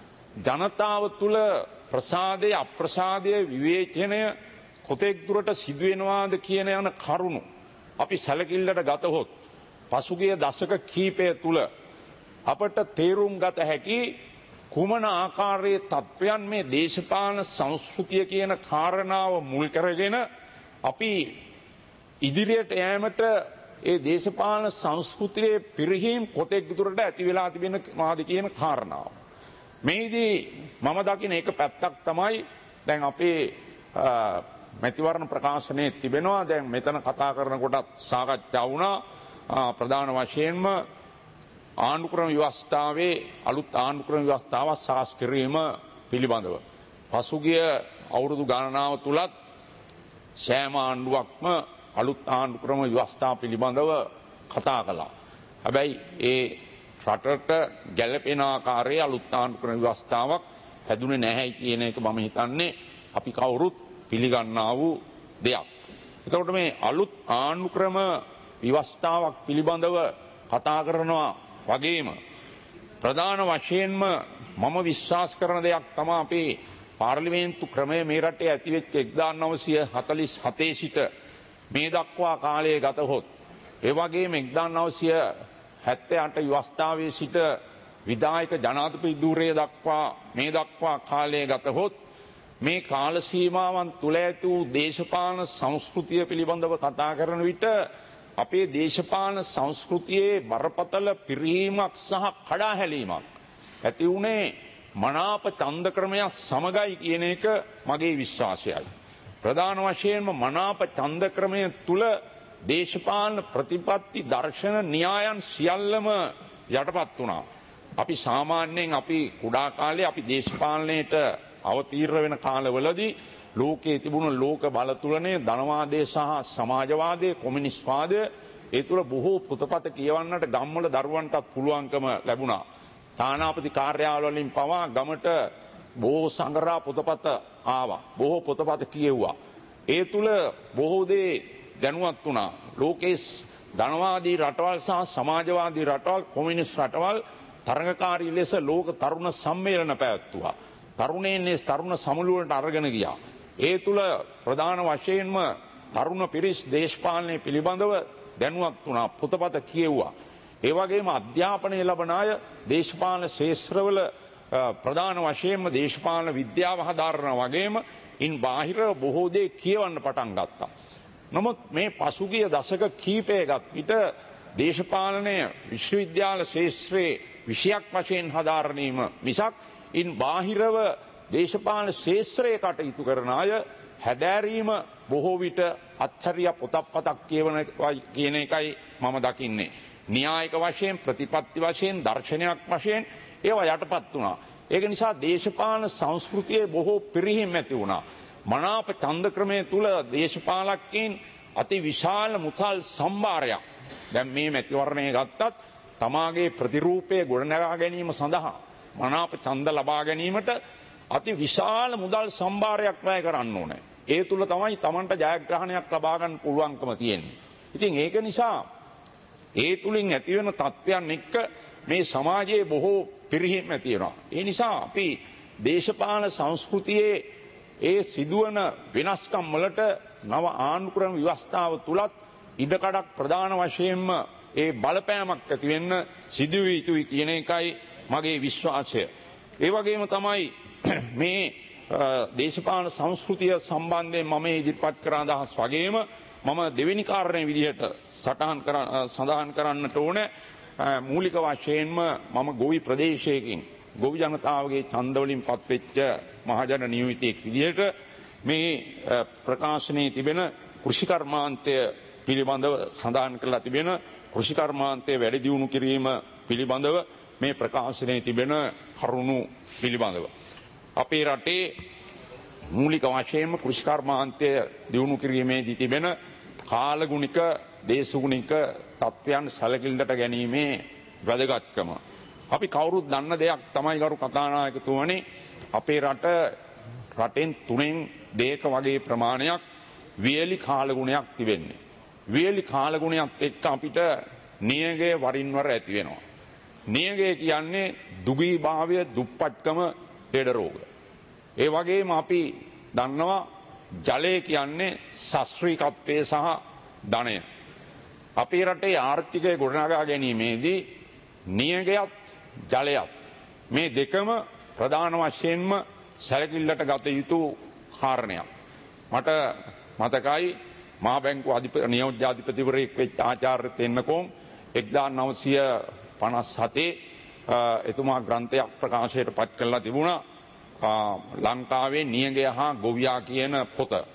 ජනතාව තුළ ප්‍රසාදය, අප්‍රසාදය, විවේචනය කොතෙක් දුරට සිදුවෙනවාද කියන යන කරුණු අපි සැලකිල්ලට ගතහොත් පසුගිය දශක කීපය තුළ අපට තේරුම් ගත හැකි කුමන ආකාරයේ තත්ත්වයන් මේ දේශපාලන සංස්කෘතිය කියන කාරණාව මුල් කරගෙන අපි ඉදිරියට යෑමට ඒ දේශපාලන සංස්කෘතියේ පිරිහීම් කොතෙක් දුරට ඇති වෙලා තිබෙන මාද කියන කාරණාව. මේදී මම දකින එක පැත්තක් තමයි දැන් අපේ මැතිවරණ ප්‍රකාශනයේ තිබෙනවා. දැන් මෙතන කතා කරනකොට සාකච්ඡා වුණා ප්‍රධාන වශයෙන්ම ආණ්ඩුක්‍රම ව්‍යවස්ථාවේ අලුත් ආණ්ඩුක්‍රම ව්‍යවස්ථාවක් සකස් කිරීම පිළිබඳව පසුගිය අවුරුදු ගණනාව තුලත් සෑම ආණ්ඩුවක්ම අලුත් ආණ්ඩුක්‍රම ව්‍යවස්ථා පිළිබඳව කතා කළා. හැබැයි ඒ රටට ගැළපෙන ආකාරයේ අලුත් ආණ්ඩුක්‍රම ව්‍යවස්ථාවක් හැදුනේ නැහැ කියන එක මම හිතන්නේ අපි කවුරුත් පිළිගන්නා වූ දෙයක්. එතකොට මේ අලුත් ආණ්ඩුක්‍රම ව්‍යවස්ථාවක් පිළිබඳව කතා කරනවා වගේම ප්‍රධාන වශයෙන්ම මම විශ්වාස කරන දෙයක් තමයි අපේ පාර්ලිමේන්තු ක්‍රමය මේ රටේ ඇතිවෙච්ච එක්දාස් නවසිය හතළිස් හතේ සිට මේ දක්වා කාලය ගතහොත් ඒ වගේම එක්දාස් නවසිය හැත්තෑ අට ව්‍යවස්ථාවේ සිට විධායක ජනාධිපති ධූරය දක්වා මේ දක්වා කාලය ගතහොත් මේ කාල සීමාවන් තුල ඇති වූ දේශපාලන සංස්කෘතිය පිළිබඳව කතා කරන විට අපේ දේශපාලන සංස්කෘතියේ බරපතල පිරීමක් සහ කඩාහැලීමක් ඇති වුණේ මනාප ඡන්ද ක්‍රමයක් සමගයි කියන එක මගේ විශ්වාසයයි. ප්‍රධාන වශයෙන්ම මනාප ඡන්ද ක්‍රමය තුල දේශපාලන ප්‍රතිපත්ති දර්ශන න්‍යායන් සියල්ලම යටපත් වුණා. අපි සාමාන්‍යයෙන් අපි කුඩා කාලේ අපි දේශපාලනයේට අවතීර්ණ වෙන කාලවලදී ලෝකයේ තිබුණු ලෝක බල තුලනේ ධනවාදයේ සහ සමාජවාදයේ කොමියුනිස්ට්වාදය ඒ තුල බොහෝ පොතපත කියවන්නට ගම්වල දරුවන්ටත් පුළුවන්කම ලැබුණා. තානාපති කාර්යාල වලින් පවා ගමට බොහෝ සංග්‍රහ පොතපත ආවා. බොහෝ පොතපත කියෙව්වා. ඒ තුල බොහෝ දේ දැනුවත් වුණා. ලෝකයේ ධනවාදී රටවල් සහ සමාජවාදී රටවල් කොමියුනිස්ට් රටවල් තරඟකාරී ලෙස ලෝක තරුණ සම්මේලන පැවැත්වුවා. තරුණයන්ගේ තරුණ සමුළු වලට අරගෙන ගියා. ඒ තුල ප්‍රධාන වශයෙන්ම තරුණ පිරිස් දේශපාලනය පිළිබඳව දැනුවත් වුණා. පොතපත කියෙව්වා. ඒ වගේම අධ්‍යාපනය ලබන අය දේශපාලන ශාස්ත්‍රවල ප්‍රධාන වශයෙන්ම දේශපාලන විද්‍යාව හදාරන වගේම ඉන් බාහිර බොහෝ දේ කියවන්න පටන් ගත්තා. නමුත් මේ පසුගිය දශක කීපයකට විට දේශපාලනය විශ්වවිද්‍යාල ශාස්ත්‍රයේ විෂයක් වශයෙන් හදාරණීම මිසක් ඉන් බාහිරව දේශපාලන ශාස්ත්‍රයේ කටයුතු කරන අය හැදෑරීම බොහෝ විට අත්හැරියා පොතක් පතක් කියවන කියන එකයි මම දකින්නේ. න්‍යායික වශයෙන් ප්‍රතිපත්ති වශයෙන් දර්ශනයක් වශයෙන් ඒවා යටපත් වුණා. ඒක නිසා දේශපාලන සංස්කෘතියේ බොහෝ පිරිහීම් ඇති වුණා. මනාප ඡන්ද ක්‍රමයේ තුල දේශපාලකයන් අති විශාල මුසල් සම්භාරයක් දැන් මේ මැතිවරණය ගත්තත් තමාගේ ප්‍රතිරූපය ගොඩනගා ගැනීම සඳහා මනාප ඡන්ද ලබා ගැනීමට අති විශාල මුදල් සම්භාරයක් වැය කරන්න ඕනේ. ඒ තුල තමයි Tamanට ජයග්‍රහණයක් ලබා ගන්න පුළුවන්කම තියෙන්නේ. ඉතින් ඒක නිසා ඒ තුලින් ඇති වෙන තත්ත්වයන් එක්ක මේ සමාජයේ බොහෝ පිරිහීම් ඇති වෙනවා. ඒ නිසා අපි දේශපාලන සංස්කෘතියේ ඒ සිදුවන වෙනස්කම් වලට නව ආණ්ඩුක්‍රම ව්‍යවස්ථාව තුලත් ඉඩකඩක් ප්‍රධාන වශයෙන්ම ඒ බලපෑමක් ඇති වෙන්න සිදු වී යුතුයි කියන එකයි මගේ විශ්වාසය. ඒ වගේම තමයි මේ දේශපාලන සංස්කෘතිය සම්බන්ධයෙන් මම ඉදිරිපත් කරන අදහස් වගේම මම දෙවෙනි කාරණේ විදිහට සටහන් කර සඳහන් කරන්නට ඕනේ මූලික වශයෙන්ම මම ගොවි ප්‍රදේශයකින් ගොවි ජනතාවගේ ඡන්ද වලින් පත්වෙච්ච මහජන නියමිතයෙක් විදිහට මේ ප්‍රකාශනයේ තිබෙන කෘෂිකර්මාන්තය පිළිබඳව සඳහන් කරලා තිබෙන කෘෂිකර්මාන්තය වැඩි දියුණු කිරීම පිළිබඳව මේ ප්‍රකාශනයේ තිබෙන කරුණු පිළිබඳව අපේ රටේ මූලික වශයෙන්ම කෘෂිකර්මාන්තය දියුණු කිරීමේදී තිබෙන කාලගුණික දේශගුණික තත්ත්වයන් සැලකිල්ලට ගැනීමේ වැදගත්කම අපි කවුරුත් දන්න දෙයක් තමයි ගරු කතානායකතුමනි අපේ රට රටෙන් තුනෙන් දෙක වගේ ප්‍රමාණයක් වියලි කාලගුණයක් තිබෙන්නේ. වියලි කාලගුණයක් එක්ක අපිට නියගය වරින් වර ඇති වෙනවා. නියගය කියන්නේ දුගී භාවය, දුප්පත්කම, ලෙඩ රෝග. ඒ වගේම අපි දන්නවා ජලය කියන්නේ සස්ත්‍රීකත්වය සහ ධනය. අපේ රටේ ආර්ථිකය ගොඩනගා ගැනීමේදී නියගයත් ජලයත් මේ දෙකම ප්‍රධාන වශයෙන්ම සැලකිල්ලට ගත යුතු කාරණයක්. මට මතකයි මහා බැංකු අධිපති නියෝජ්‍ය අධිපතිවරයෙක් වෙච්ච ආචාර්ය තෙන්නකෝන් එක්දාස් නවසිය පනස් හතේ එතුමා ග්‍රන්ථයක් ප්‍රකාශයට පත් කළා තිබුණා ලංකාවේ නියගය හා ගොවියා කියන පොත.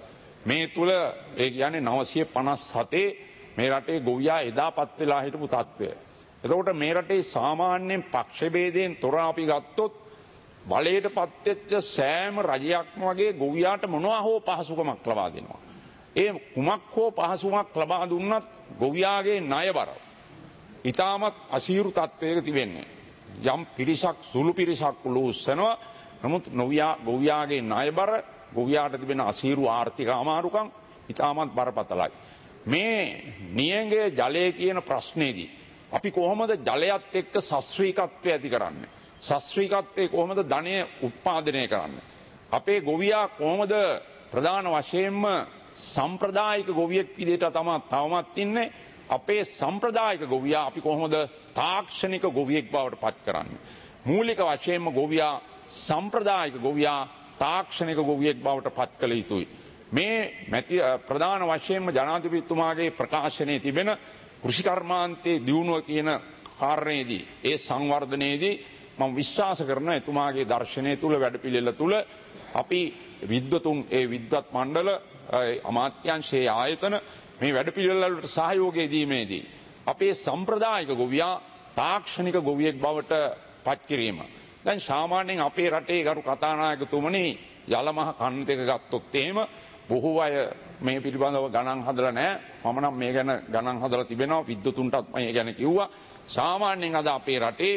මේ තුළ ඒ කියන්නේ නවසිය පනස් හතේ මේ රටේ ගොවියා එදා පත් වෙලා හිටපු තත්ත්වය. එතකොට මේ රටේ සාමාන්‍යයෙන් පක්ෂ ભેදයෙන් තොර අපි ගත්තොත් බලයට පත්වෙච්ච සෑම රජයක්ම වගේ ගොවියාට මොනවා හෝ පහසුකමක් ලබා දෙනවා. ඒ කුමක් හෝ පහසුකමක් ලබා දුන්නත් ගොවියාගේ ණයබර ඉතාමත් අසීරු තත්ත්වයක තිබෙන්නේ. යම් පිරිසක් සුළු පිරිසක් ලූස්සනවා. නමුත් නොවියා ගොවියාගේ ණයබර ගොවියාට තිබෙන අසීරු ආර්ථික අමාරුකම් ඉතාමත් බරපතලයි. මේ නියඟේ ජලය කියන ප්‍රශ්නේදී අපි කොහොමද ජලයත් එක්ක ශාස්ත්‍රීයත්වය ඇති කරන්නේ? ශාස්ත්‍රීයත්වයේ කොහොමද ධනය උත්පාදනය කරන්නේ? අපේ ගොවියා කොහොමද ප්‍රධාන වශයෙන්ම සම්ප්‍රදායික ගොවියෙක් විදිහට තමයි තවමත් ඉන්නේ. අපේ සම්ප්‍රදායික ගොවියා අපි කොහොමද තාක්ෂණික ගොවියෙක් බවට පත් කරන්නේ? මූලික වශයෙන්ම ගොවියා සම්ප්‍රදායික ගොවියා තාක්ෂණික ගොවියෙක් බවට පත් කළ යුතුයි. මේ මැති ප්‍රධාන වශයෙන්ම ජනාධිපතිතුමාගේ ප්‍රකාශනයේ තිබෙන කෘෂිකර්මාන්තයේ දියුණුව කියන කාරණේදී ඒ සංවර්ධනයේදී මම විශ්වාස කරනවා එතුමාගේ දර්ශනය තුල වැඩපිළිවෙල තුල අපි විද්වතුන් ඒ විද්වත් මණ්ඩල අමාත්‍යාංශයේ ආයතන මේ වැඩපිළිවෙල වලට සහයෝගය දීමේදී අපේ සම්ප්‍රදායික ගොවියා තාක්ෂණික ගොවියෙක් බවට පත් කිරීම. දැන් සාමාන්‍යයෙන් අපේ රටේ ගරු කතානායකතුමනි යලමහ කන් දෙක ගත්තොත් එහෙම බොහෝ අය මේ පිළිබඳව ගණන් හදලා නැහැ. මම නම් මේ ගැන ගණන් හදලා තිබෙනවා. විද්වතුන්ටත් මේ ගැන කිව්වා. සාමාන්‍යයෙන් අද අපේ රටේ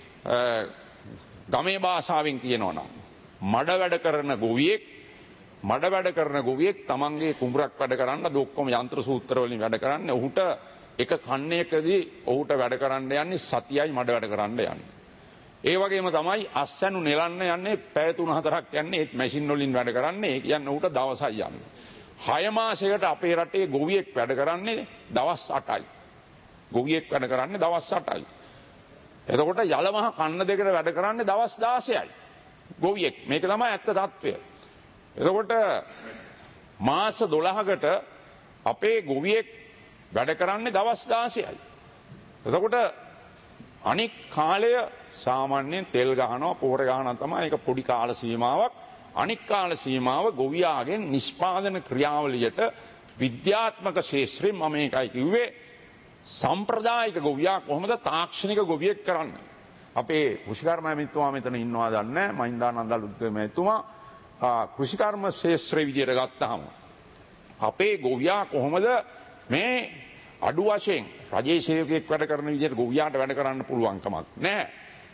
ගමේ භාෂාවෙන් කියනවා නම් මඩ වැඩ කරන ගොවියෙක් මඩ වැඩ කරන ගොවියෙක් තමන්ගේ කුඹරක් වැඩ කරන්න අද ඔක්කොම යන්ත්‍ර සූත්‍ර වලින් වැඩ කරන්නේ. ඔහුට එක කන්නයකදී ඔහුට වැඩ කරන්න යන්නේ සතියයි මඩ වැඩ කරන්න යන්නේ. ඒ වගේම තමයි අස්සනු නෙලන්න යන්නේ පැය තුන හතරක් යන්නේ ඒත් මැෂින් වලින් වැඩ කරන්නේ. ඒ කියන්නේ ඌට දවසයි යන්නේ. හය මාසයකට අපේ රටේ ගොවියෙක් වැඩ කරන්නේ දවස් අටයි. ගොවියෙක් වැඩ කරන්නේ දවස් අටයි. එතකොට යලමහ කන්න දෙකට වැඩ කරන්නේ දවස් දාසයයි. ගොවියෙක්. මේක තමයි ඇත්ත තත්ත්වය. එතකොට මාස දොළහකට අපේ ගොවියෙක් වැඩ කරන්නේ දවස් දාසයයි. එතකොට අනික් කාලය සාමාන්‍යයෙන් තෙල් ගහනවා පොහොර ගහනවා තමයි ඒක පොඩි කාල සීමාවක්. අනික් කාල සීමාව ගොවියාගෙන් නිෂ්පාදන ක්‍රියාවලියට විද්‍යාත්මක ශාස්ත්‍රයෙන් මම මේකයි කිව්වේ සම්ප්‍රදායික ගොවියා කොහොමද තාක්ෂණික ගොවියෙක් කරන්නේ. අපේ කෘෂිකර්ම ඇමතිතුමා මෙතන ඉන්නවා දන්නේ මහින්දානන්ද ලුද්දමැතිතුමා කෘෂිකර්ම ශාස්ත්‍රයේ විදියට ගත්තාම අපේ ගොවියා කොහොමද මේ අඩු වශයෙන් රජයේ සේවකයෙක් වැඩ කරන විදිහට ගොවියාට වැඩ කරන්න පුළුවන් කමක් නැහැ.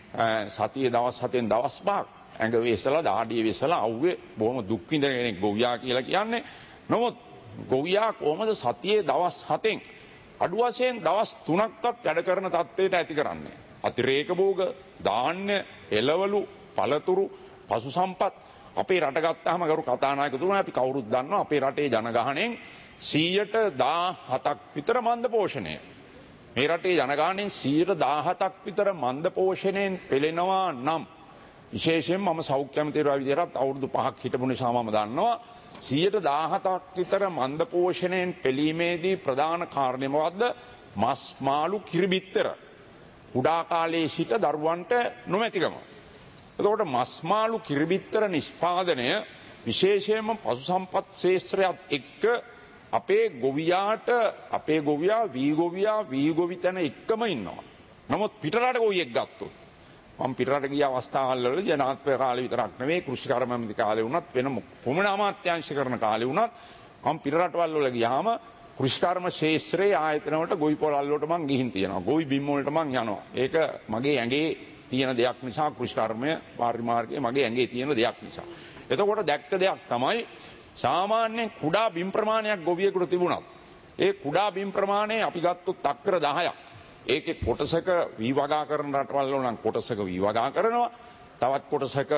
සතියේ දවස් හතෙන් දවස් පහක් ඇඟ වේසලා දාඩිය වේසලා අවුවේ බොහොම දුක් විඳින කෙනෙක් ගොවියා කියලා කියන්නේ. නමුත් ගොවියා කොහොමද සතියේ දවස් හතෙන් අඩු වශයෙන් දවස් තුනක්වත් වැඩ කරන තත්ත්වයට ඇති කරන්නේ? අතිරේක භෝග, ධාන්‍ය, එළවලු, පළතුරු, පශු සම්පත් අපේ රට ගත්තාම ගරු කතානායකතුමා අපි කවුරුත් දන්නවා අපේ රටේ ජනගහණයෙන් සීයට දාහතක් විතර මන්ද පෝෂණය. මේ රටේ ජනගහණයෙන් සීයට දාහතක් විතර මන්ද පෝෂණයෙන් පෙළෙනවා නම් විශේෂයෙන් මම සෞඛ්‍ය ඇමතිවරයා විදිහට අවුරුදු පහක් හිටපු නිසා මම දන්නවා සීයට දාහතක් විතර මන්ද පෝෂණයෙන් පෙළීමේදී ප්‍රධාන කාරණය මොකද්ද? මස් මාළු කිරි බිත්තර. කුඩා කාලයේ සිට දරුවන්ට නොමැතිකම. එතකොට මස් මාළු කිරි බිත්තර නිෂ්පාදනය විශේෂයෙන්ම පශු සම්පත් ශාස්ත්‍රයත් එක්ක අපේ ගොවියාට අපේ ගොවියා වී ගොවියා වී ගොවි තැන එක්කම ඉන්නවා. නමුත් පිටරට ගොවියෙක් ගත්තොත් මම පිටරට ගිය අවස්ථාවල් වල ජනාධිපති කාලේ විතරක් නෙවෙයි කෘෂිකර්ම ඇමති කාලේ වුණත් වෙන කොමන අමාත්‍යාංශ කරන කාලේ වුණත් මම පිටරටවල් වල ගියාම කෘෂිකර්ම ශාස්ත්‍රයේ ආයතන වලට ගොවි පොළල් වලට මං ගිහින් තියෙනවා. ගොවි බිම් වලට මං යනවා. ඒක මගේ ඇඟේ තියෙන දෙයක් නිසා කෘෂිකර්මය වාර්ය මාර්ගයේ මගේ ඇඟේ තියෙන දෙයක් නිසා. එතකොට දැක්ක දෙයක් තමයි සාමාන්‍යයෙන් කුඩා බිම් ප්‍රමාණයක් ගොවියෙකුට තිබුණත් ඒ කුඩා බිම් ප්‍රමාණය අපි ගත්තොත් අක්කර දහයක්. ඒකේ කොටසක වී වගා කරන රටවල් වල නම් කොටසක වී වගා කරනවා. තවත් කොටසක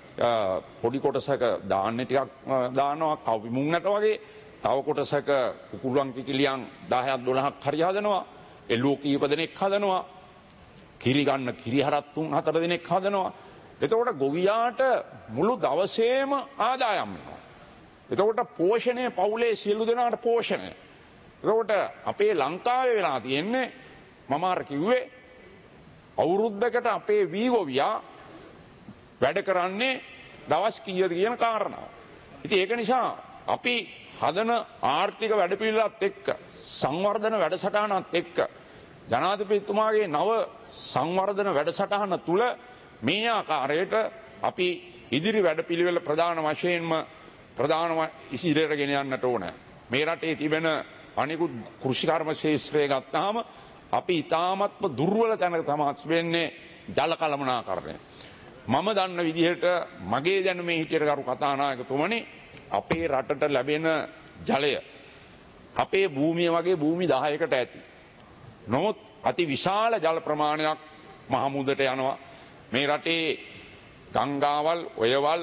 පොඩි කොටසක දාන්න ටිකක් දානවා කවි මුංගට වගේ. තව කොටසක කුකුළුන් කිකිලියන් දහයක් දොළහක් හරි හදනවා. එළුව කීප දෙනෙක් හදනවා. කිරි ගන්න කිරි හරක් තුන් හතර දෙනෙක් හදනවා. එතකොට ගොවියාට මුළු දවසේම ආදායම් වෙනවා. එතකොට පෝෂණය පවුලේ සියලු දෙනාට පෝෂණය. එතකොට අපේ ලංකාවේ වෙලා තියෙන්නේ මම අර කිව්වේ අවුරුද්දකට අපේ වී ගොවියා වැඩ කරන්නේ දවස් කීයද කියන කාරණාව. ඉතින් ඒක නිසා අපි හදන ආර්ථික වැඩපිළිවෙලත් එක්ක සංවර්ධන වැඩසටහනත් එක්ක ජනාධිපතිතුමාගේ නව සංවර්ධන වැඩසටහන තුල මේ ආකාරයට අපි ඉදිරි වැඩපිළිවෙල ප්‍රධාන වශයෙන්ම ප්‍රධානම ඉදිරියට ගෙන යන්නට ඕන. මේ රටේ තිබෙන අනිකුත් කෘෂිකර්ම ශාස්ත්‍රය ගත්තාම අපි ඊ타මත්ම දුර්වල තැනක තමයි වෙන්නේ ජල කළමනාකරණය. මම දන්න විදිහට මගේ දැනුමේ හිටියට කරු කතානායකතුමනි අපේ රටට ලැබෙන ජලය අපේ භූමිය වගේ භූමි දහයකට ඇති. නමුත් අති විශාල ජල ප්‍රමාණයක් මහමුදට යනවා. මේ රටේ ගංගාවල් ඔයවල්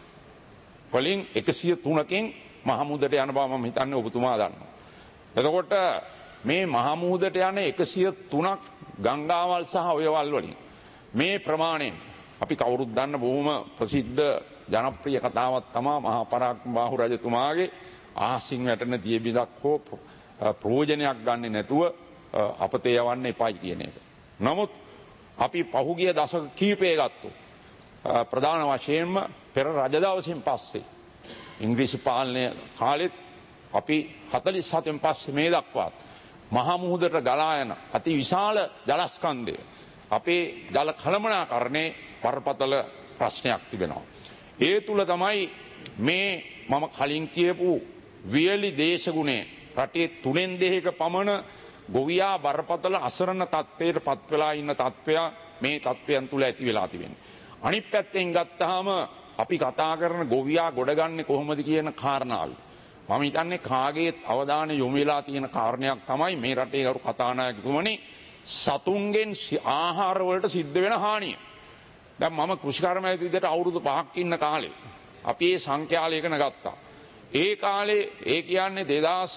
වලින් එකසිය තුනකින් මහමුදට යන බව මම හිතන්නේ ඔබතුමා දන්නවා. එතකොට මේ මහමුදට යන එකසිය තුනක් ගංගාවල් සහ ඔයවල් වලින් මේ ප්‍රමාණයෙන් අපි කවුරුත් දන්න බොහොම ප්‍රසිද්ධ ජනප්‍රිය කතාවක් තමයි මහා පරාක්‍රමබාහු රජතුමාගේ ආසින් වැටෙන දිය බිඳක් හෝ ප්‍රයෝජනයක් ගන්නේ නැතුව අපතේ යවන්න එපයි කියන එක. නමුත් අපි පහුගිය දශක කීපය ගත්තොත් ප්‍රධාන වශයෙන්ම පෙර රජදවසින් පස්සේ ඉංග්‍රීසි පාලනය කාලෙත් අපි හතළිස් හතෙන් පස්සේ මේ දක්වාත් මහා මුහුදට ගලා යන අති විශාල ජලස්කන්ධය අපේ ජල කළමනාකරණේ බරපතල ප්‍රශ්නයක් තිබෙනවා. ඒ තුල තමයි මේ මම කලින් කියපු වියලි දේශගුණේ රටේ තුනෙන් දෙකක පමණ ගොවියා බරපතල අසරණ තත්ත්වයට පත් වෙලා ඉන්න තත්ත්වය මේ තත්ත්වයන් තුල ඇති වෙලා තිබෙනවා. අනිත් පැත්තෙන් ගත්තාම අපි කතා කරන ගොවියා ගොඩගන්නේ කොහොමද කියන කාරණාව. මම හිතන්නේ කාගේ අවධානය යොමු වෙලා තියෙන කාරණයක් තමයි මේ රටේ කරු කතානායකතුමනි සතුන්ගෙන් ආහාර වලට සිද්ධ වෙන හානිය. දැන් මම කෘෂිකර්මයක විදිහට අවුරුදු පහක් ඉන්න කාලේ අපි මේ සංඛ්‍යාල ඉගෙන ගත්තා. ඒ කාලේ ඒ කියන්නේ දෙදාස්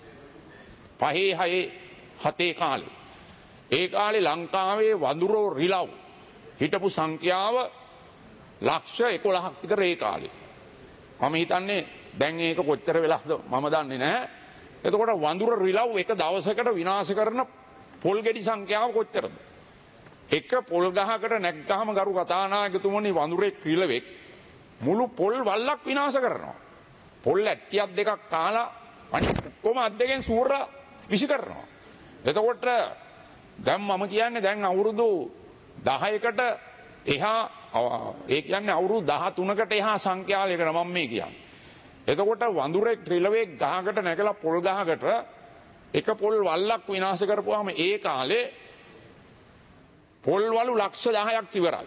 පහේ හයේ හතේ කාලේ. ඒ කාලේ ලංකාවේ වඳුරෝ රිලව් හිටපු සංඛ්‍යාව ලක්ෂ එකොළහක් විතර ඒ කාලේ. මම හිතන්නේ දැන් ඒක කොච්චර වෙලාද මම දන්නේ නැහැ. එතකොට වඳුර රිලව් එක දවසකට විනාශ කරන පොල් ගෙඩි සංඛ්‍යාව කොච්චරද? එක පොල් ගහකට නැග්ගාම ගරු කතානායකතුමනි වඳුරෙක් රිලවෙක් මුළු පොල් වල්ලක් විනාශ කරනවා. පොල් ඇට්ටියක් දෙකක් කාලා අනිත් කොම අත් දෙකෙන් සූරා විසි කරනවා. එතකොට දැන් මම කියන්නේ දැන් අවුරුදු දහයකට එහා ඒ කියන්නේ අවුරුදු දහතුනකට එහා සංඛ්‍යාලයකට මම මේ කියන්නේ. එතකොට වඳුරෙක් රිලවෙක් ගහකට නැගලා පොල් ගහකට එක පොල් වල්ලක් විනාශ කරපුවාම ඒ කාලේ පොල් වලු ලක්ෂ දහයක් ඉවරයි.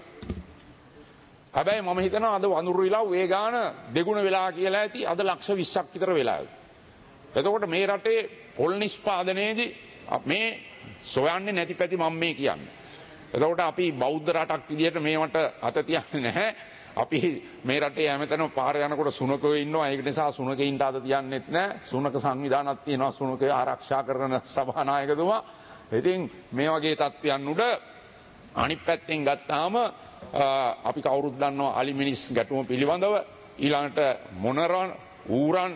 හැබැයි මම හිතනවා අද වඳුරු රිලව් ඒ ගාන දෙගුණ වෙලා කියලා ඇති. අද ලක්ෂ විස්සක් විතර වෙලා ඇති. එතකොට මේ රටේ පොල් නිෂ්පාදනයේදී මේ සොයන්නේ නැති පැති මම මේ කියන්නේ. එතකොට අපි බෞද්ධ රටක් විදියට මේවට අත තියන්නේ නැහැ. අපි මේ රටේ හැමතැනම පාර යනකොට සුනකයෝ ඉන්නවා. ඒක නිසා සුනකයින්ට අත තියන්නෙත් නැහැ. සුනක සංවිධානයක් තියෙනවා. සුනකය ආරක්ෂා කරන සභානායකතුමා. ඉතින් මේ වගේ තත්ත්වයන් උඩ අනිත් පැත්තෙන් ගත්තාම අපි කවුරුත් දන්නවා අලි මිනිස් ගැටුම පිළිබඳව ඊළඟට මොනරන් ඌරන්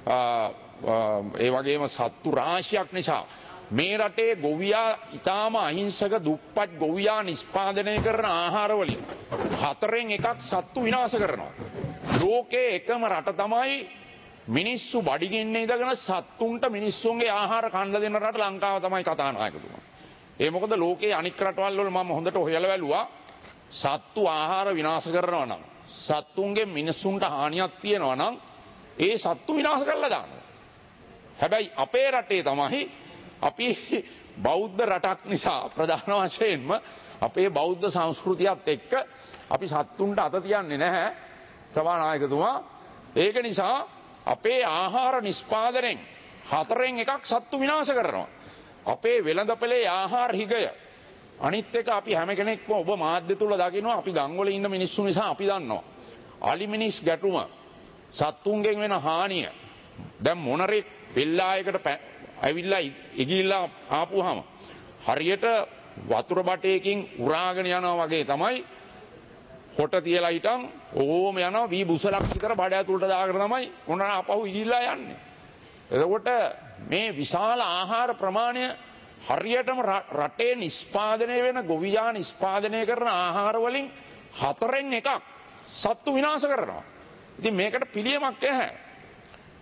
ඒ වගේම සත්තු රාශියක් නිසා මේ රටේ ගොවියා ඊටාම අහිංසක දුප්පත් ගොවියා නිෂ්පාදනය කරන ආහාර වලින් හතරෙන් එකක් සත්තු විනාශ කරනවා. ලෝකේ එකම රට තමයි මිනිස්සු බඩගින්නේ ඉඳගෙන සත්තුන්ට මිනිස්සුන්ගේ ආහාර කන්න දෙන රට ලංකාව තමයි කතානායකතුමා. ඒ මොකද ලෝකේ අනික් රටවල් වල මම හොඳට හොයලා බැලුවා සත්තු ආහාර විනාශ කරනවා නම් සත්තුන්ගේ මිනිස්සුන්ට හානියක් තියෙනවා නම් ඒ සත්තු විනාශ කරලා දානවා. හැබැයි අපේ රටේ තමයි අපි බෞද්ධ රටක් නිසා ප්‍රධාන වශයෙන්ම අපේ බෞද්ධ සංස්කෘතියත් එක්ක අපි සත්තුන්ට අත තියන්නේ නැහැ සභානායකතුමා. ඒක නිසා අපේ ආහාර නිෂ්පාදනයෙන් හතරෙන් එකක් සත්තු විනාශ කරනවා. අපේ වෙළඳපොලේ ආහාර හිගය අනිත් එක අපි හැම කෙනෙක්ම ඔබ මාධ්‍ය තුල දකිනවා. අපි ගම්වල ඉන්න මිනිස්සු නිසා අපි දන්නවා අලි මිනිස් ගැටුම සත්තුන්ගෙන් වෙන හානිය. දැන් මොනරෙක් වෙල්ලායකට ඇවිල්ලා ඉගිල්ලා ආපුවාම හරියට වතුර බටයකින් උරාගෙන යනවා වගේ තමයි හොට තියලා හිටන් ඕම යනවා වී බුසලක් විතර බඩ ඇතුළට දාගෙන තමයි මොනර ආපහු ඉගිල්ලා යන්නේ. එතකොට මේ විශාල ආහාර ප්‍රමාණය හරියටම රටේ නිෂ්පාදනය වෙන ගොවියා නිෂ්පාදනය කරන ආහාර වලින් හතරෙන් එකක් සත්තු විනාශ කරනවා. ඉතින් මේකට පිළියමක් නැහැ.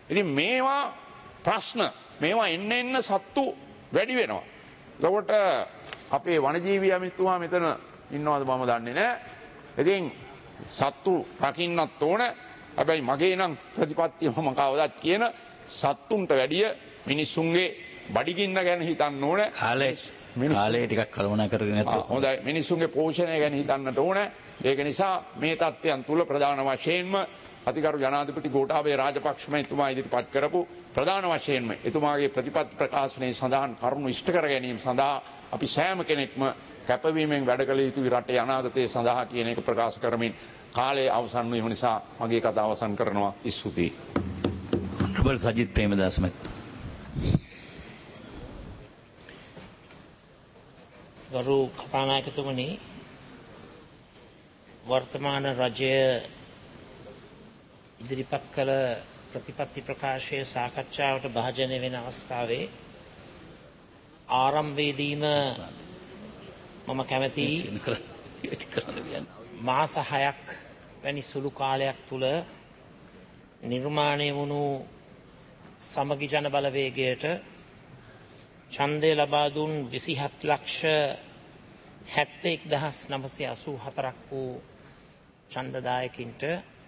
ඉතින් මේවා ප්‍රශ්න මේවා එන්න එන්න සත්තු වැඩි වෙනවා. එතකොට අපේ වනජීවී අමිතුමා මෙතන ඉන්නවද මම දන්නේ නැහැ. ඉතින් සත්තු රකින්නත් ඕන. හැබැයි මගේ නම් ප්‍රතිපත්තිය මම කවදාත් කියන සත්තුන්ට වැඩිය මිනිස්සුන්ගේ බඩගින්න ගැන හිතන්න ඕන. කාලේ කාලේ ටිකක් කල්පනා කරගෙන නැත්නම් හොඳයි. මිනිස්සුන්ගේ පෝෂණය ගැන හිතන්නට ඕන. ඒක නිසා මේ තත්ත්වයන් තුල ප්‍රධාන වශයෙන්ම අතිගරු ජනාධිපති ගෝඨාභය රාජපක්ෂ මහත්මයා ඉදිරිපත් කරපු ප්‍රධාන වශයෙන්ම එතුමාගේ ප්‍රතිපත්ති ප්‍රකාශනයේ සඳහන් කරුණු ඉෂ්ට කර ගැනීම සඳහා අපි සෑම කෙනෙක්ම කැපවීමෙන් වැඩ කළ යුතුයි රටේ අනාගතය සඳහා කියන එක ප්‍රකාශ කරමින් කාලය අවසන් වීම නිසා මගේ කතාව අවසන් කරනවා. ස්තුතියි. Honorable Sajid Premadasa මහත්මයා. ගරු කථානායකතුමනි, වර්තමාන රජය ඉදිරිපත් කළ ප්‍රතිපත්ති ප්‍රකාශය සාකච්ඡාවට භාජනය වෙන අවස්ථාවේ ආරම්භයේදීම මම කැමැති මාස හයක් වැනි සුළු කාලයක් තුල නිර්මාණය වුණු සමගි ජන බලවේගයට ඡන්දය ලබා දුන් විසිහත් ලක්ෂ හැත්තෑ එක් දහස් නවසිය අසූ හතරක් වූ ඡන්දදායකින්ට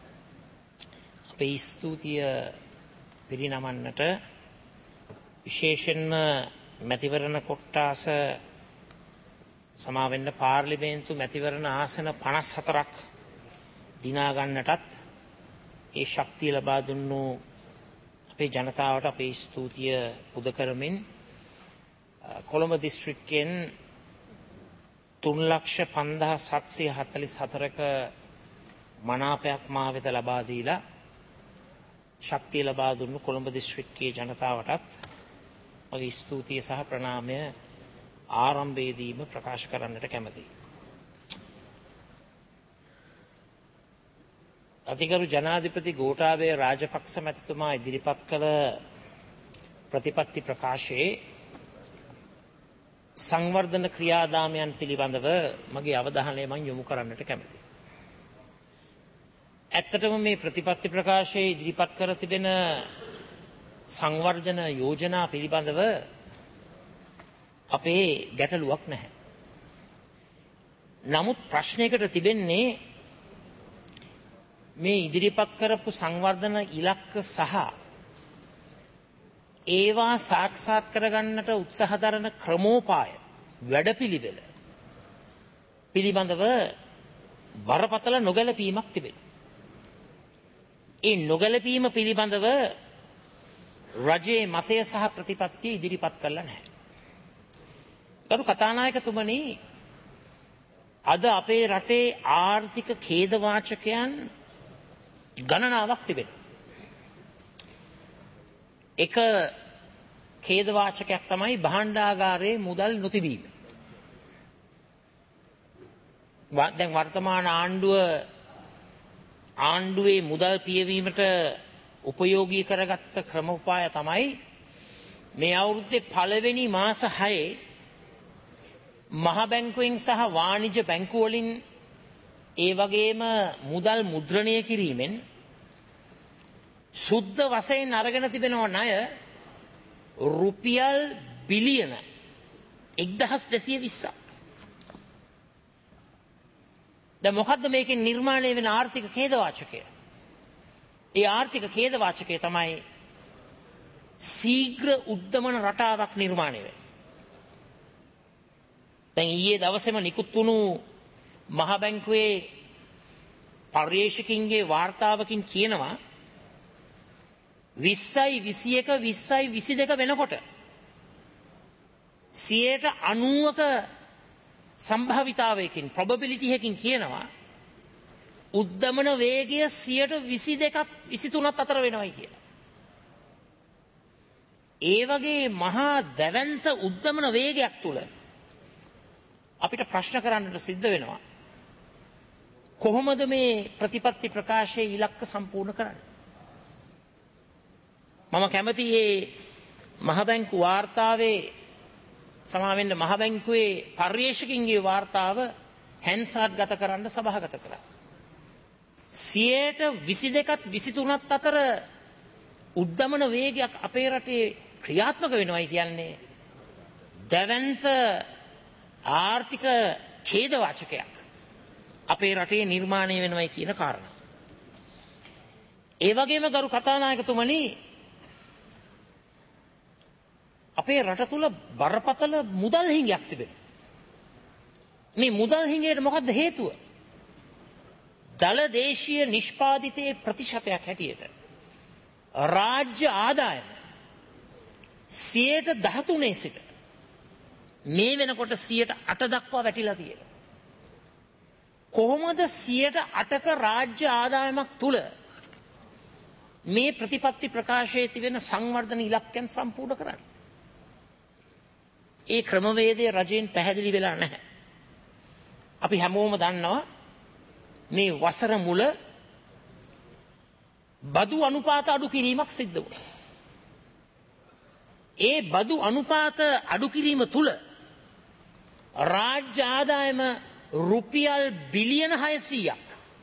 අපේ ස්තුතිය පිරිනමන්නට විශේෂයෙන්ම මැතිවරණ කොට්ටාස සමාවෙන්න පාර්ලිමේන්තු මැතිවරණ ආසන පනස් හතරක් දිනා ගන්නටත් ඒ ශක්තිය ලබා දුන්නු අපේ ජනතාවට අපේ ස්තුතිය පුද කරමින් කොළඹ දිස්ත්‍රික්කයෙන් තුන් ලක්ෂ පන්දාස් හත්සිය හතළිස් හතරක මනාපයක් මා වෙත ලබා දීලා ශක්තිය ලබා දුන්නු කොළඹ දිස්ත්‍රික්කයේ ජනතාවටත් මගේ ස්තුතිය සහ ප්‍රණාමය ආරම්භයේදීම ප්‍රකාශ කරන්නට කැමැතියි. අතිගරු ජනාධිපති ගෝඨාභය රාජපක්ෂ මැතිතුමා ඉදිරිපත් කළ ප්‍රතිපත්ති ප්‍රකාශයේ සංවර්ධන ක්‍රියාදාමයන් පිළිබඳව මගේ අවධානය මම යොමු කරන්නට කැමැතියි. ඇත්තටම මේ ප්‍රතිපත්ති ප්‍රකාශයේ ඉදිරිපත් කර තිබෙන සංවර්ධන යෝජනා පිළිබඳව අපේ ගැටලුවක් නැහැ. නමුත් ප්‍රශ්නයකට තිබෙන්නේ මේ ඉදිරිපත් කරපු සංවර්ධන ඉලක්ක සහ ඒවා සාක්ෂාත් කරගන්නට උත්සාහ දරන ක්‍රමෝපාය වැඩපිළිවෙල පිළිබඳව බරපතල නොගැලපීමක් තිබෙනවා. ඒ නොගැලපීම පිළිබඳව රජයේ මතය සහ ප්‍රතිපත්තිය ඉදිරිපත් කළා නැහැ. ගරු කථානායකතුමනි, අද අපේ රටේ ආර්ථික ඛේදවාචකයන් ගණනාවක් තිබෙනවා. එක ඛේදවාචකයක් තමයි භාණ්ඩාගාරයේ මුදල් නොතිබීම. දැන් වර්තමාන ආණ්ඩුව ආණ්ඩුවේ මුදල් පියවීමට උපයෝගී කරගත්ත ක්‍රමෝපාය තමයි මේ අවුරුද්දේ පළවෙනි මාස හයේ මහ බැංකුවෙන් සහ වාණිජ බැංකු වලින් ඒ වගේම මුදල් මුද්‍රණය කිරීමෙන් සුද්ධ වශයෙන් අරගෙන තිබෙනවා ණය රුපියල් බිලියන එක්දහස් දෙසිය විස්සක්. දැන් මොකද්ද මේකෙන් නිර්මාණය වෙන ආර්ථික ඛේදවාචකය? ඒ ආර්ථික ඛේදවාචකය තමයි ශීඝ්‍ර උද්දමන රටාවක් නිර්මාණය වෙන්නේ. දැන් ඊයේ දවසේම නිකුත් වුණු මහ බැංකුවේ පර්යේෂකයින්ගේ වාර්තාවකින් කියනවා විස්සයි විසි එක විස්සයි විසි දෙක වෙනකොට සියයට අනූවක සම්භාවිතාවයකින් probability එකකින් කියනවා උද්දමන වේගය සියයට විසි දෙකක් විසි තුනක් අතර වෙනවයි කියලා. ඒ වගේ මහා දැවැන්ත උද්දමන වේගයක් තුල අපිට ප්‍රශ්න කරන්නට සිද්ධ වෙනවා. කොහොමද මේ ප්‍රතිපත්ති ප්‍රකාශයේ ඉලක්ක සම්පූර්ණ කරන්නේ? මම කැමති මේ මහ බැංකු වාර්තාවේ සමාවෙන්න මහ බැංකුවේ පර්යේෂකයින්ගේ වාර්තාව හැන්සාට් ගත කරන්න සභාගත කරා. සියයට විසි දෙකත් විසි තුනත් අතර උද්දමන වේගයක් අපේ රටේ ක්‍රියාත්මක වෙනවයි කියන්නේ දැවැන්ත ආර්ථික ඛේදවාචකයක් අපේ රටේ නිර්මාණය වෙනවයි කියන කාරණා. ඒ වගේම ගරු කතානායකතුමනි අපේ රට තුල බරපතල මුදල් හිඟයක් තිබෙනවා. මේ මුදල් හිඟයට මොකක්ද හේතුව? දල දේශීය නිෂ්පාදිතයේ ප්‍රතිශතයක් හැටියට රාජ්‍ය ආදායම සියයට දහතුනේ සිට මේ වෙනකොට සියයට අට දක්වා වැටිලා තියෙනවා. කොහොමද සියයට අටක රාජ්‍ය ආදායමක් තුල මේ ප්‍රතිපත්ති ප්‍රකාශයේ තිබෙන සංවර්ධන ඉලක්කයන් සම්පූර්ණ කරන්නේ? ඒ ක්‍රමවේදය රජයෙන් පැහැදිලි වෙලා නැහැ. අපි හැමෝම දන්නවා මේ වසර මුල බදු අනුපාත අඩු කිරීමක් සිද්ධ වුණා. ඒ බදු අනුපාත අඩු කිරීම තුල රාජ්‍ය ආදායම රුපියල් බිලියන හයසීයක්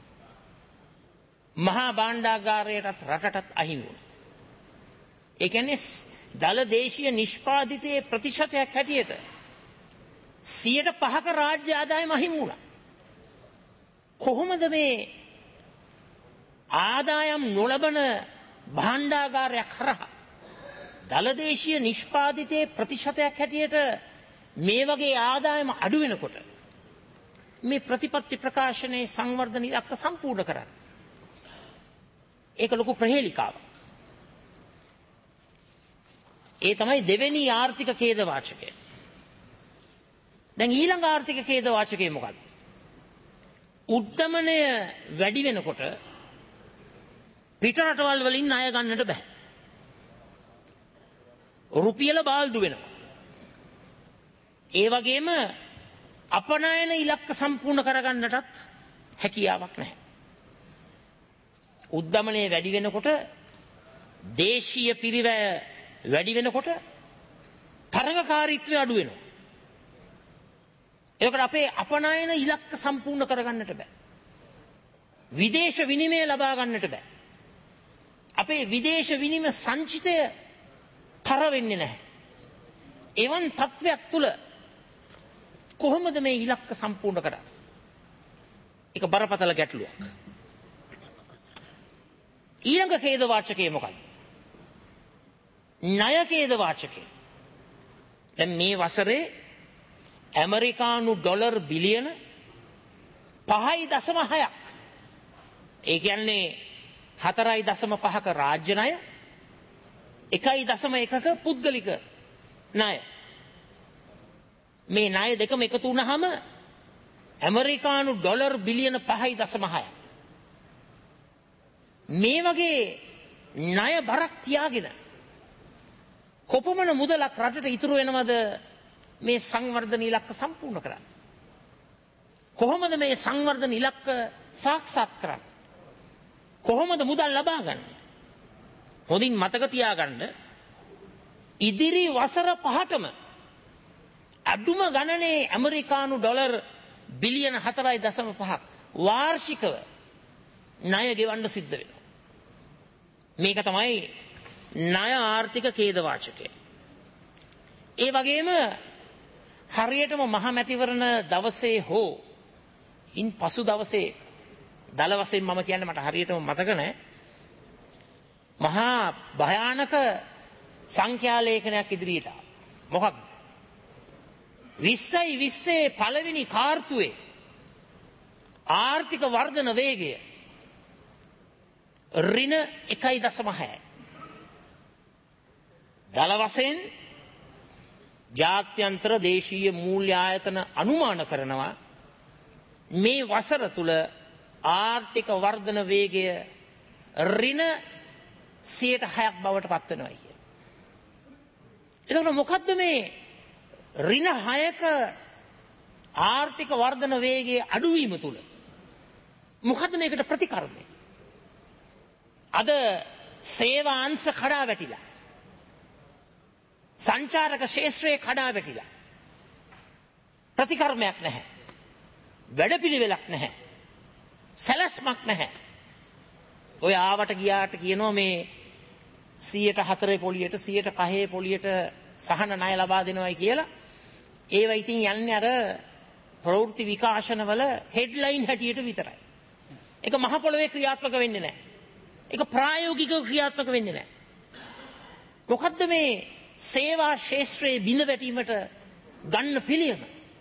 මහා භාණ්ඩාගාරයටත් රටටත් අහිමි වුණා. ඒ කියන්නේ දල දේශීය නිෂ්පාදිතයේ ප්‍රතිශතයක් හැටියට සියයට පහක රාජ්‍ය ආදායම අහිමි වුණා. කොහොමද මේ ආදායම් නොලබන භාණ්ඩාගාරයක් හරහා දල දේශීය නිෂ්පාදිතයේ ප්‍රතිශතයක් හැටියට මේ වගේ ආදායම අඩු වෙනකොට මේ ප්‍රතිපත්ති ප්‍රකාශනයේ සංවර්ධන ඉලක්ක සම්පූර්ණ කරන්න? ඒක ලොකු ප්‍රහේලිකාවක්. ඒ තමයි දෙවෙනි ආර්ථික ඛේද වාචකය. දැන් ඊළඟ ආර්ථික ඛේද වාචකය මොකක්ද? උද්දමනය වැඩි වෙනකොට පිට රටවල් වලින් ණය ගන්නට බෑ. රුපියල බාල්දු වෙනවා. ඒ වගේම අපනයන ඉලක්ක සම්පූර්ණ කරගන්නටත් හැකියාවක් නැහැ. උද්දමනය වැඩි වෙනකොට දේශීය පිරිවැය වැඩි වෙනකොට තරඟකාරීත්වය අඩු වෙනවා. ඒකට අපේ අපනයන ඉලක්ක සම්පූර්ණ කරගන්නට බෑ. විදේශ විනිමය ලබා ගන්නට බෑ. අපේ විදේශ විනිමය සංචිතය තර වෙන්නේ නැහැ. එවන් තත්වයක් තුල කොහොමද මේ ඉලක්ක සම්පූර්ණ කරන්නේ? ඒක බරපතල ගැටලුවක්. ඊළඟ ඛේද වාචකය මොකක්ද? ණය ඛේද වාචකය. දැන් මේ වසරේ ඇමරිකානු ඩොලර් බිලියන පහයි දශම හයක්. ඒ කියන්නේ හතරයි දශම පහක රාජ්‍ය ණය, එකයි දශම එකක පුද්ගලික ණය. මේ ණය දෙකම එකතු වුණාම ඇමරිකානු ඩොලර් බිලියන පහයි දශම හයක්. මේ වගේ ණය බරක් තියාගෙන කොපමණ මුදලක් රටට ඉතුරු වෙනවද මේ සංවර්ධන ඉලක්ක සම්පූර්ණ කරන්න? කොහොමද මේ සංවර්ධන ඉලක්ක සාක්ෂාත් කරන්නේ? කොහොමද මුදල් ලබා ගන්න? හොඳින් මතක තියාගන්න ඉදිරි වසර පහටම අඩුම ගණනේ ඇමරිකානු ඩොලර් බිලියන හතරයි දශම පහක් වාර්ෂිකව ණය ගෙවන්න සිද්ධ වෙනවා. මේක තමයි ණය ආර්ථික ඛේද වාචකය. ඒ වගේම හරියටම මහ මැතිවරණ දවසේ හෝ ඉන් පසු දවසේ දල වශයෙන් මම කියන්නේ මට හරියටම මතක නැහැ. මහා භයානක සංඛ්‍යාලේඛනයක් ඉදිරියට ආවා. මොකක්ද? විස්සයි විස්සේ පළවෙනි කාර්තුවේ ආර්ථික වර්ධන වේගය ඍණ එකයි දශම හයයි. දල වශයෙන් ජාත්‍යන්තර දේශීය මූල්‍ය ආයතන අනුමාන කරනවා මේ වසර තුල ආර්ථික වර්ධන වේගය ඍණ සියයට හයක් බවට පත් වෙනවා කියන්නේ. එතකොට මොකද්ද මේ ඍණ හයක ආර්ථික වර්ධන වේගයේ අඩුවීම තුල මොකද්ද මේකට ප්‍රතිකර්මය? අද සේවා අංශ කඩා වැටිලා, සංචාරක ශේෂ්ත්‍රයේ කඩා වැටිලා, ප්‍රතිකර්මයක් නැහැ, වැඩපිළිවෙලක් නැහැ, සැලැස්මක් නැහැ. ඔය ආවට ගියාට කියනවා මේ සියයට හතරේ පොලියට සියයට පහේ පොලියට සහන ණය ලබා දෙනවයි කියලා ඒවා ඉතින් යන්නේ අර ප්‍රවෘත්ති විකාශනවල හෙඩ්ලයින් හැටියට විතරයි. ඒක මහ පොළොවේ ක්‍රියාත්මක වෙන්නේ නැහැ. ඒක ප්‍රායෝගිකව ක්‍රියාත්මක වෙන්නේ නැහැ. මොකද්ද මේ සේවා ශාස්ත්‍රයේ බිඳ වැටීමට ගන්න පිළියම?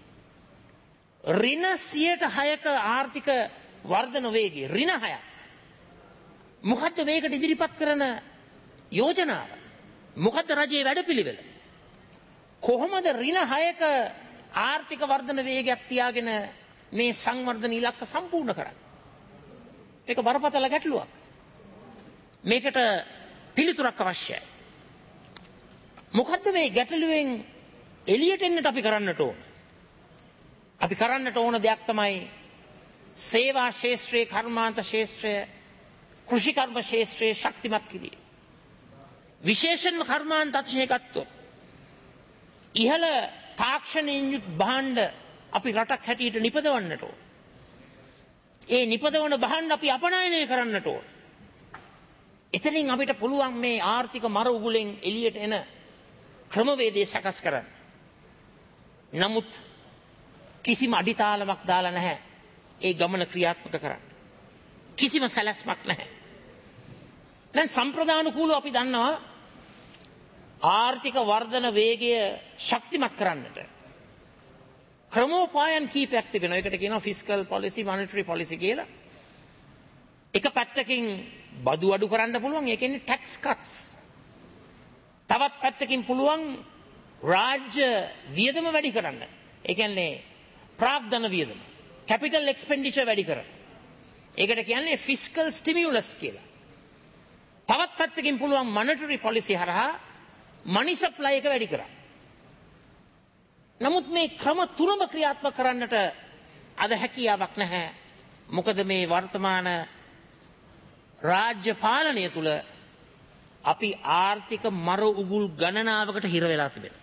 ඍණ සියයට හයක ආර්ථික වර්ධන වේගය ඍණ හයක්. මොකද්ද මේකට ඉදිරිපත් කරන යෝජනාව? මොකද්ද රජයේ වැඩපිළිවෙල? කොහොමද ඍණ හයක ආර්ථික වර්ධන වේගයක් තියාගෙන මේ සංවර්ධන ඉලක්ක සම්පූර්ණ කරන්නේ? මේක බරපතල ගැටලුවක්. මේකට පිළිතුරක් අවශ්‍යයි. මොකද්ද මේ ගැටලුවෙන් එළියට එන්නට අපි කරන්නට ඕන? අපි කරන්නට ඕන දෙයක් තමයි සේවා ශාස්ත්‍රයේ කර්මාන්ත ශාස්ත්‍රය කෘෂි කර්ම ශාස්ත්‍රයේ ශක්තිමත් කිරීම. විශේෂයෙන්ම කර්මාන්ත අංශය ගත්තොත් ඉහළ තාක්ෂණයෙන් යුත් භාණ්ඩ අපි රටක් හැටියට නිපදවන්නට ඕන. ඒ නිපදවන භාණ්ඩ අපි අපනයනය කරන්නට ඕන. එතනින් අපිට පුළුවන් මේ ආර්ථික මර උගුලෙන් එළියට එන ක්‍රමවේදය සකස් කරන්න. නමුත් කිසිම අඩිතාලමක් දාලා නැහැ ඒ ගමන ක්‍රියාත්මක කරන්න. කිසිම සැලැස්මක් නැහැ. දැන් සම්ප්‍රදානුකූලව අපි දන්නවා ආර්ථික වර්ධන වේගය ශක්තිමත් කරන්නට ක්‍රමෝපායන් කීපයක් තිබෙනවා. ඒකට කියනවා ෆිස්කල් පොලිසි, මොනිටරි පොලිසි කියලා. එක පැත්තකින් බදු අඩු කරන්න පුළුවන්. ඒ කියන්නේ ටැක්ස් කට්ස්. තවත් පැත්තකින් පුළුවන් රාජ්‍ය වියදම වැඩි කරන්න. ඒ කියන්නේ ප්‍රාග්ධන වියදම, කැපිටල් එක්ස්පෙන්ඩිචර් වැඩි කරන්න. ඒකට කියන්නේ ෆිස්කල් ස්ටිමියුලස් කියලා. තවත් පැත්තකින් පුළුවන් මොනිටරි පොලිසි හරහා මනි සප්ලයි එක වැඩි කරන්න. නමුත් මේ ක්‍රම තුනම ක්‍රියාත්මක කරන්නට අද හැකියාවක් නැහැ. මොකද මේ වර්තමාන රාජ්‍ය පාලනය තුල අපි ආර්ථික මර උගුල් ගණනාවකට හිර වෙලා තිබෙනවා.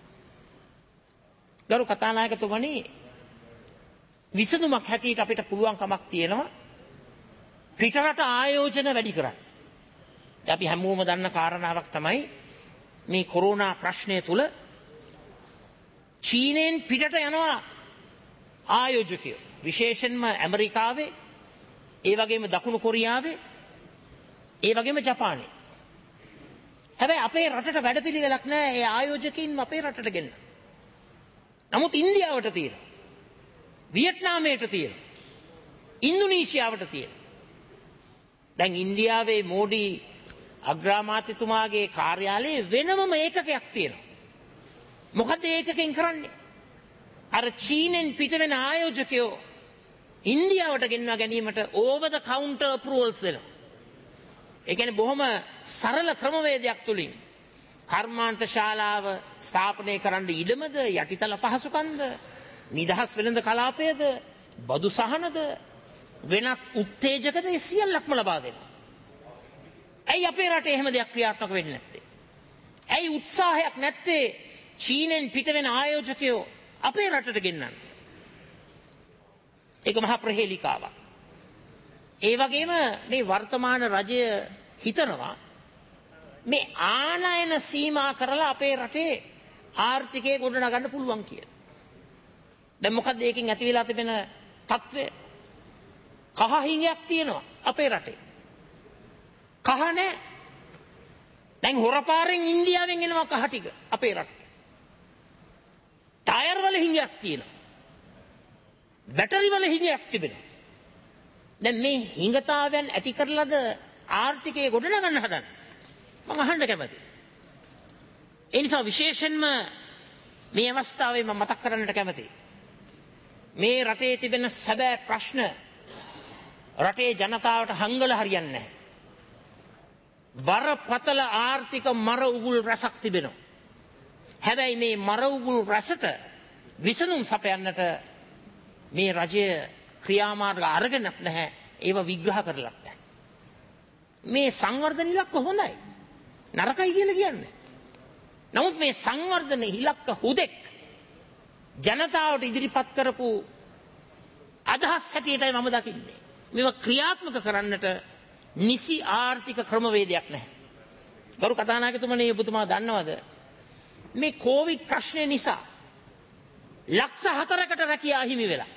ගරු කතානායකතුමනි, විසඳුමක් හැටියට අපිට පුළුවන් කමක් තියෙනවා පිටරට ආයෝජන වැඩි කරන්න. අපි හැමෝම දන්න කාරණාවක් තමයි මේ කොරෝනා ප්‍රශ්නය තුල චීනෙන් පිටට යනවා ආයෝජකයෝ. විශේෂයෙන්ම ඇමරිකාවේ, ඒ වගේම දකුණු කොරියාවේ, ඒ වගේම ජපානයේ. හැබැයි අපේ රටට වැඩපිළිවෙලක් නැහැ ඒ ආයෝජකයින් අපේ රටට ගෙන්න. නමුත් ඉන්දියාවට තියෙනවා. වියට්නාමයට තියෙනවා. ඉන්දුනීසියාවට තියෙනවා. දැන් ඉන්දියාවේ මෝඩි අග්‍රාමාත්‍යතුමාගේ කාර්යාලයේ වෙනමම ඒකකයක් තියෙනවා. මොකද ඒකකෙන් කරන්නේ? අර චීනෙන් පිට වෙන ආයෝජකයෝ ඉන්දියාවට ගෙන්වා ගැනීමට ඕවර් ද කවුන්ටර් අප්‍රූවල්ස් දෙනවා. ඒ කියන්නේ බොහොම සරල ක්‍රමවේදයක් තුලින් කර්මාන්ත ශාලාව ස්ථාපනය කරන්න ඉඩමද, යටිතල පහසුකම්ද, නිදහස් වෙළඳ කලාපයද, බදු සහනද, වෙනත් උත්තේජකද ඒ සියල්ලක්ම ලබා දෙනවා. ඇයි අපේ රටේ එහෙම දෙයක් ක්‍රියාත්මක වෙන්නේ නැත්තේ? ඇයි උත්සාහයක් නැත්තේ චීනෙන් පිට වෙන ආයෝජකයෝ අපේ රටට ගෙන්නන්න? ඒක මහා ප්‍රහේලිකාවක්. ඒ වගේම මේ වර්තමාන රජය හිතනවා මේ ආනයන සීමා කරලා අපේ රටේ ආර්ථිකය ගොඩනගන්න පුළුවන් කියලා. දැන් මොකද්ද ඒකෙන් ඇති වෙලා තිබෙන තත්ත්වය? කහ හිඟයක් තියෙනවා අපේ රටේ. කහ නැහැ. දැන් හොරපාරෙන් ඉන්දියාවෙන් එනවා කහ ටික අපේ රටට. ටයර් වල හිඟයක් තියෙනවා. බැටරි වල හිඟයක් තිබෙනවා. දැන් මේ හිඟතාවයන් ඇති කරලාද ආර්ථිකය ගොඩනගන්න හදන්නේ? මම අහන්න කැමතියි. ඒ නිසා විශේෂයෙන්ම මේ අවස්ථාවේ මම මතක් කරන්නට කැමතියි. මේ රටේ තිබෙන සැබෑ ප්‍රශ්න රටේ ජනතාවට හංගලා හරියන්නේ නැහැ. බරපතල ආර්ථික මර උගුල් රැසක් තිබෙනවා. හැබැයි මේ මර උගුල් රැසට විසඳුම් සපයන්නට මේ රජය ක්‍රියාමාර්ග අරගෙනත් නැහැ. ඒව විග්‍රහ කරලත් නැහැ. මේ සංවර්ධන ඉලක්ක හොඳයි. නරකයි කියලා කියන්නේ. නමුත් මේ සංවර්ධන ඉලක්ක හුදෙක් ජනතාවට ඉදිරිපත් කරපු අදහස් හැටියටයි මම දකින්නේ. මේව ක්‍රියාත්මක කරන්නට නිසි ආර්ථික ක්‍රමවේදයක් නැහැ. ගරු කතානායකතුමනි ඔබතුමා දන්නවද මේ කොවිඩ් ප්‍රශ්නය නිසා ලක්ෂ හතරකට රැකියා අහිමි වෙලා.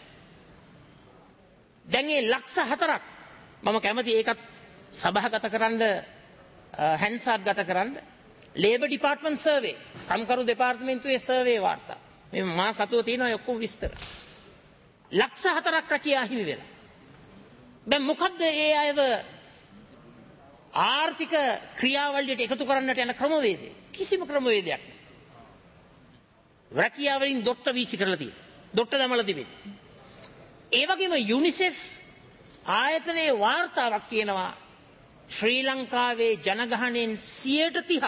දැන් මේ ලක්ෂ හතරක් මම කැමති ඒකත් සභාගත කරන්න හැන්සාට් ගත කරන්න ලේබර් ඩිපාර්ට්මන්ට් සර්වේ කම්කරු දෙපාර්තමේන්තුවේ සර්වේ වාර්තා මේ මා සතුව තියෙනවා ඔක්කොම විස්තර. ලක්ෂ හතරක් රැකියා අහිමි වෙලා. දැන් මොකද්ද ඒ අයව ආර්ථික ක්‍රියාවලියට එකතු කරන්නට යන ක්‍රමවේදය? කිසිම ක්‍රමවේදයක් නැහැ. රැකියාව වලින් ඩොට්ට වීසි කරලා තියෙනවා. ඩොට්ට දැමලා තිබෙනවා. ඒ වගේම යුනිසෙෆ් ආයතනයේ වාර්තාවක් කියනවා ශ්‍රී ලංකාවේ ජනගහනයෙන් සියයට තිහක්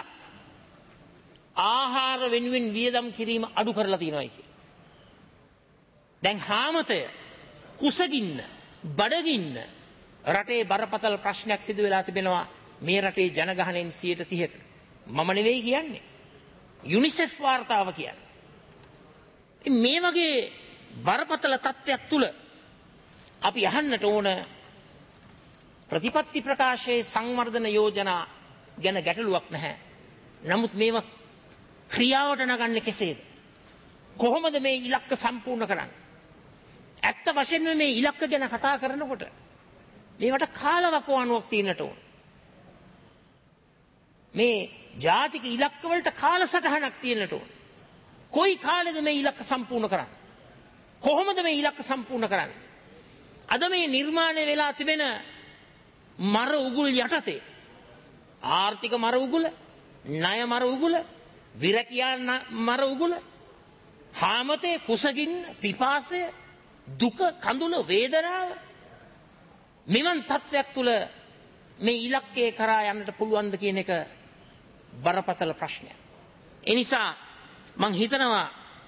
ආහාර වෙනුවෙන් වියදම් කිරීම අඩු කරලා තියෙනවා කියලා. දැන් හාමතය, කුසගින්න, බඩගින්න රටේ බරපතල ප්‍රශ්නයක් සිදු වෙලා තිබෙනවා මේ රටේ ජනගහනයෙන් සියයට තිහකට. මම නෙවෙයි කියන්නේ. යුනිසෙෆ් වාර්තාව කියන්නේ. මේ වගේ බරපතල තත්ත්වයක් තුල අපි අහන්නට ඕන ප්‍රතිපත්ති ප්‍රකාශයේ සංවර්ධන යෝජනා ගැන ගැටලුවක් නැහැ. නමුත් මේවා ක්‍රියාවට නගන්නේ කෙසේද? කොහොමද මේ ඉලක්ක සම්පූර්ණ කරන්නේ? ඇත්ත වශයෙන්ම මේ ඉලක්ක ගැන කතා කරනකොට මේවට කාලවකවානුවක් තියෙන්නට ඕන. මේ ජාතික ඉලක්ක වලට කාලසටහනක් තියෙන්නට ඕන. කොයි කාලෙද මේ ඉලක්ක සම්පූර්ණ කරන්නේ? කොහොමද මේ ඉලක්ක සම්පූර්ණ කරන්නේ? අද මේ නිර්මාණය වෙලා තිබෙන මර උගුල් යටතේ ආර්ථික මර උගුල, ණය මර උගුල, විරකියා මර උගුල, හාමතේ, කුසගින්න, පිපාසය, දුක, කඳුල, වේදනාව මෙවන් තත්ත්වයක් තුල මේ ඉලක්කේ කරා යන්නට පුළුවන්ද කියන එක බරපතල ප්‍රශ්නයක්. ඒ නිසා මං හිතනවා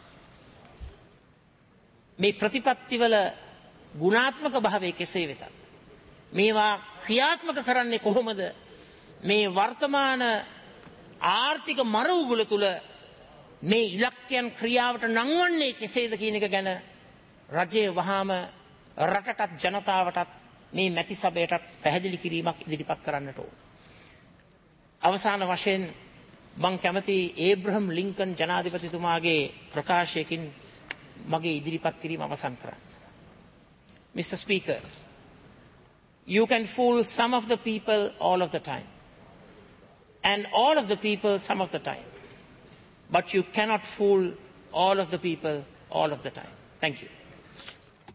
මේ ප්‍රතිපත්තිවල ගුණාත්මක භාවය කෙසේ වෙතත් මේවා ක්‍රියාත්මක කරන්නේ කොහොමද? මේ වර්තමාන ආර්ථික මර උගුල තුල මේ ඉලක්කයන් ක්‍රියාවට නංවන්නේ කෙසේද කියන එක ගැන රජයේ වහාම රටටත් ජනතාවටත් මේ මැති සභයටත් පැහැදිලි කිරීමක් ඉදිරිපත් කරන්නට ඕන. අවසාන වශයෙන් මං කැමති ඒබ්‍රහම් ලින්කන් ජනාධිපතිතුමාගේ ප්‍රකාශයකින් මගේ ඉදිරිපත් කිරීම අවසන් කරන්න. Mister Speaker, you can fool some of the people all of the time and all of the people some of the time, but you cannot fool all of the people all of the time. Thank you.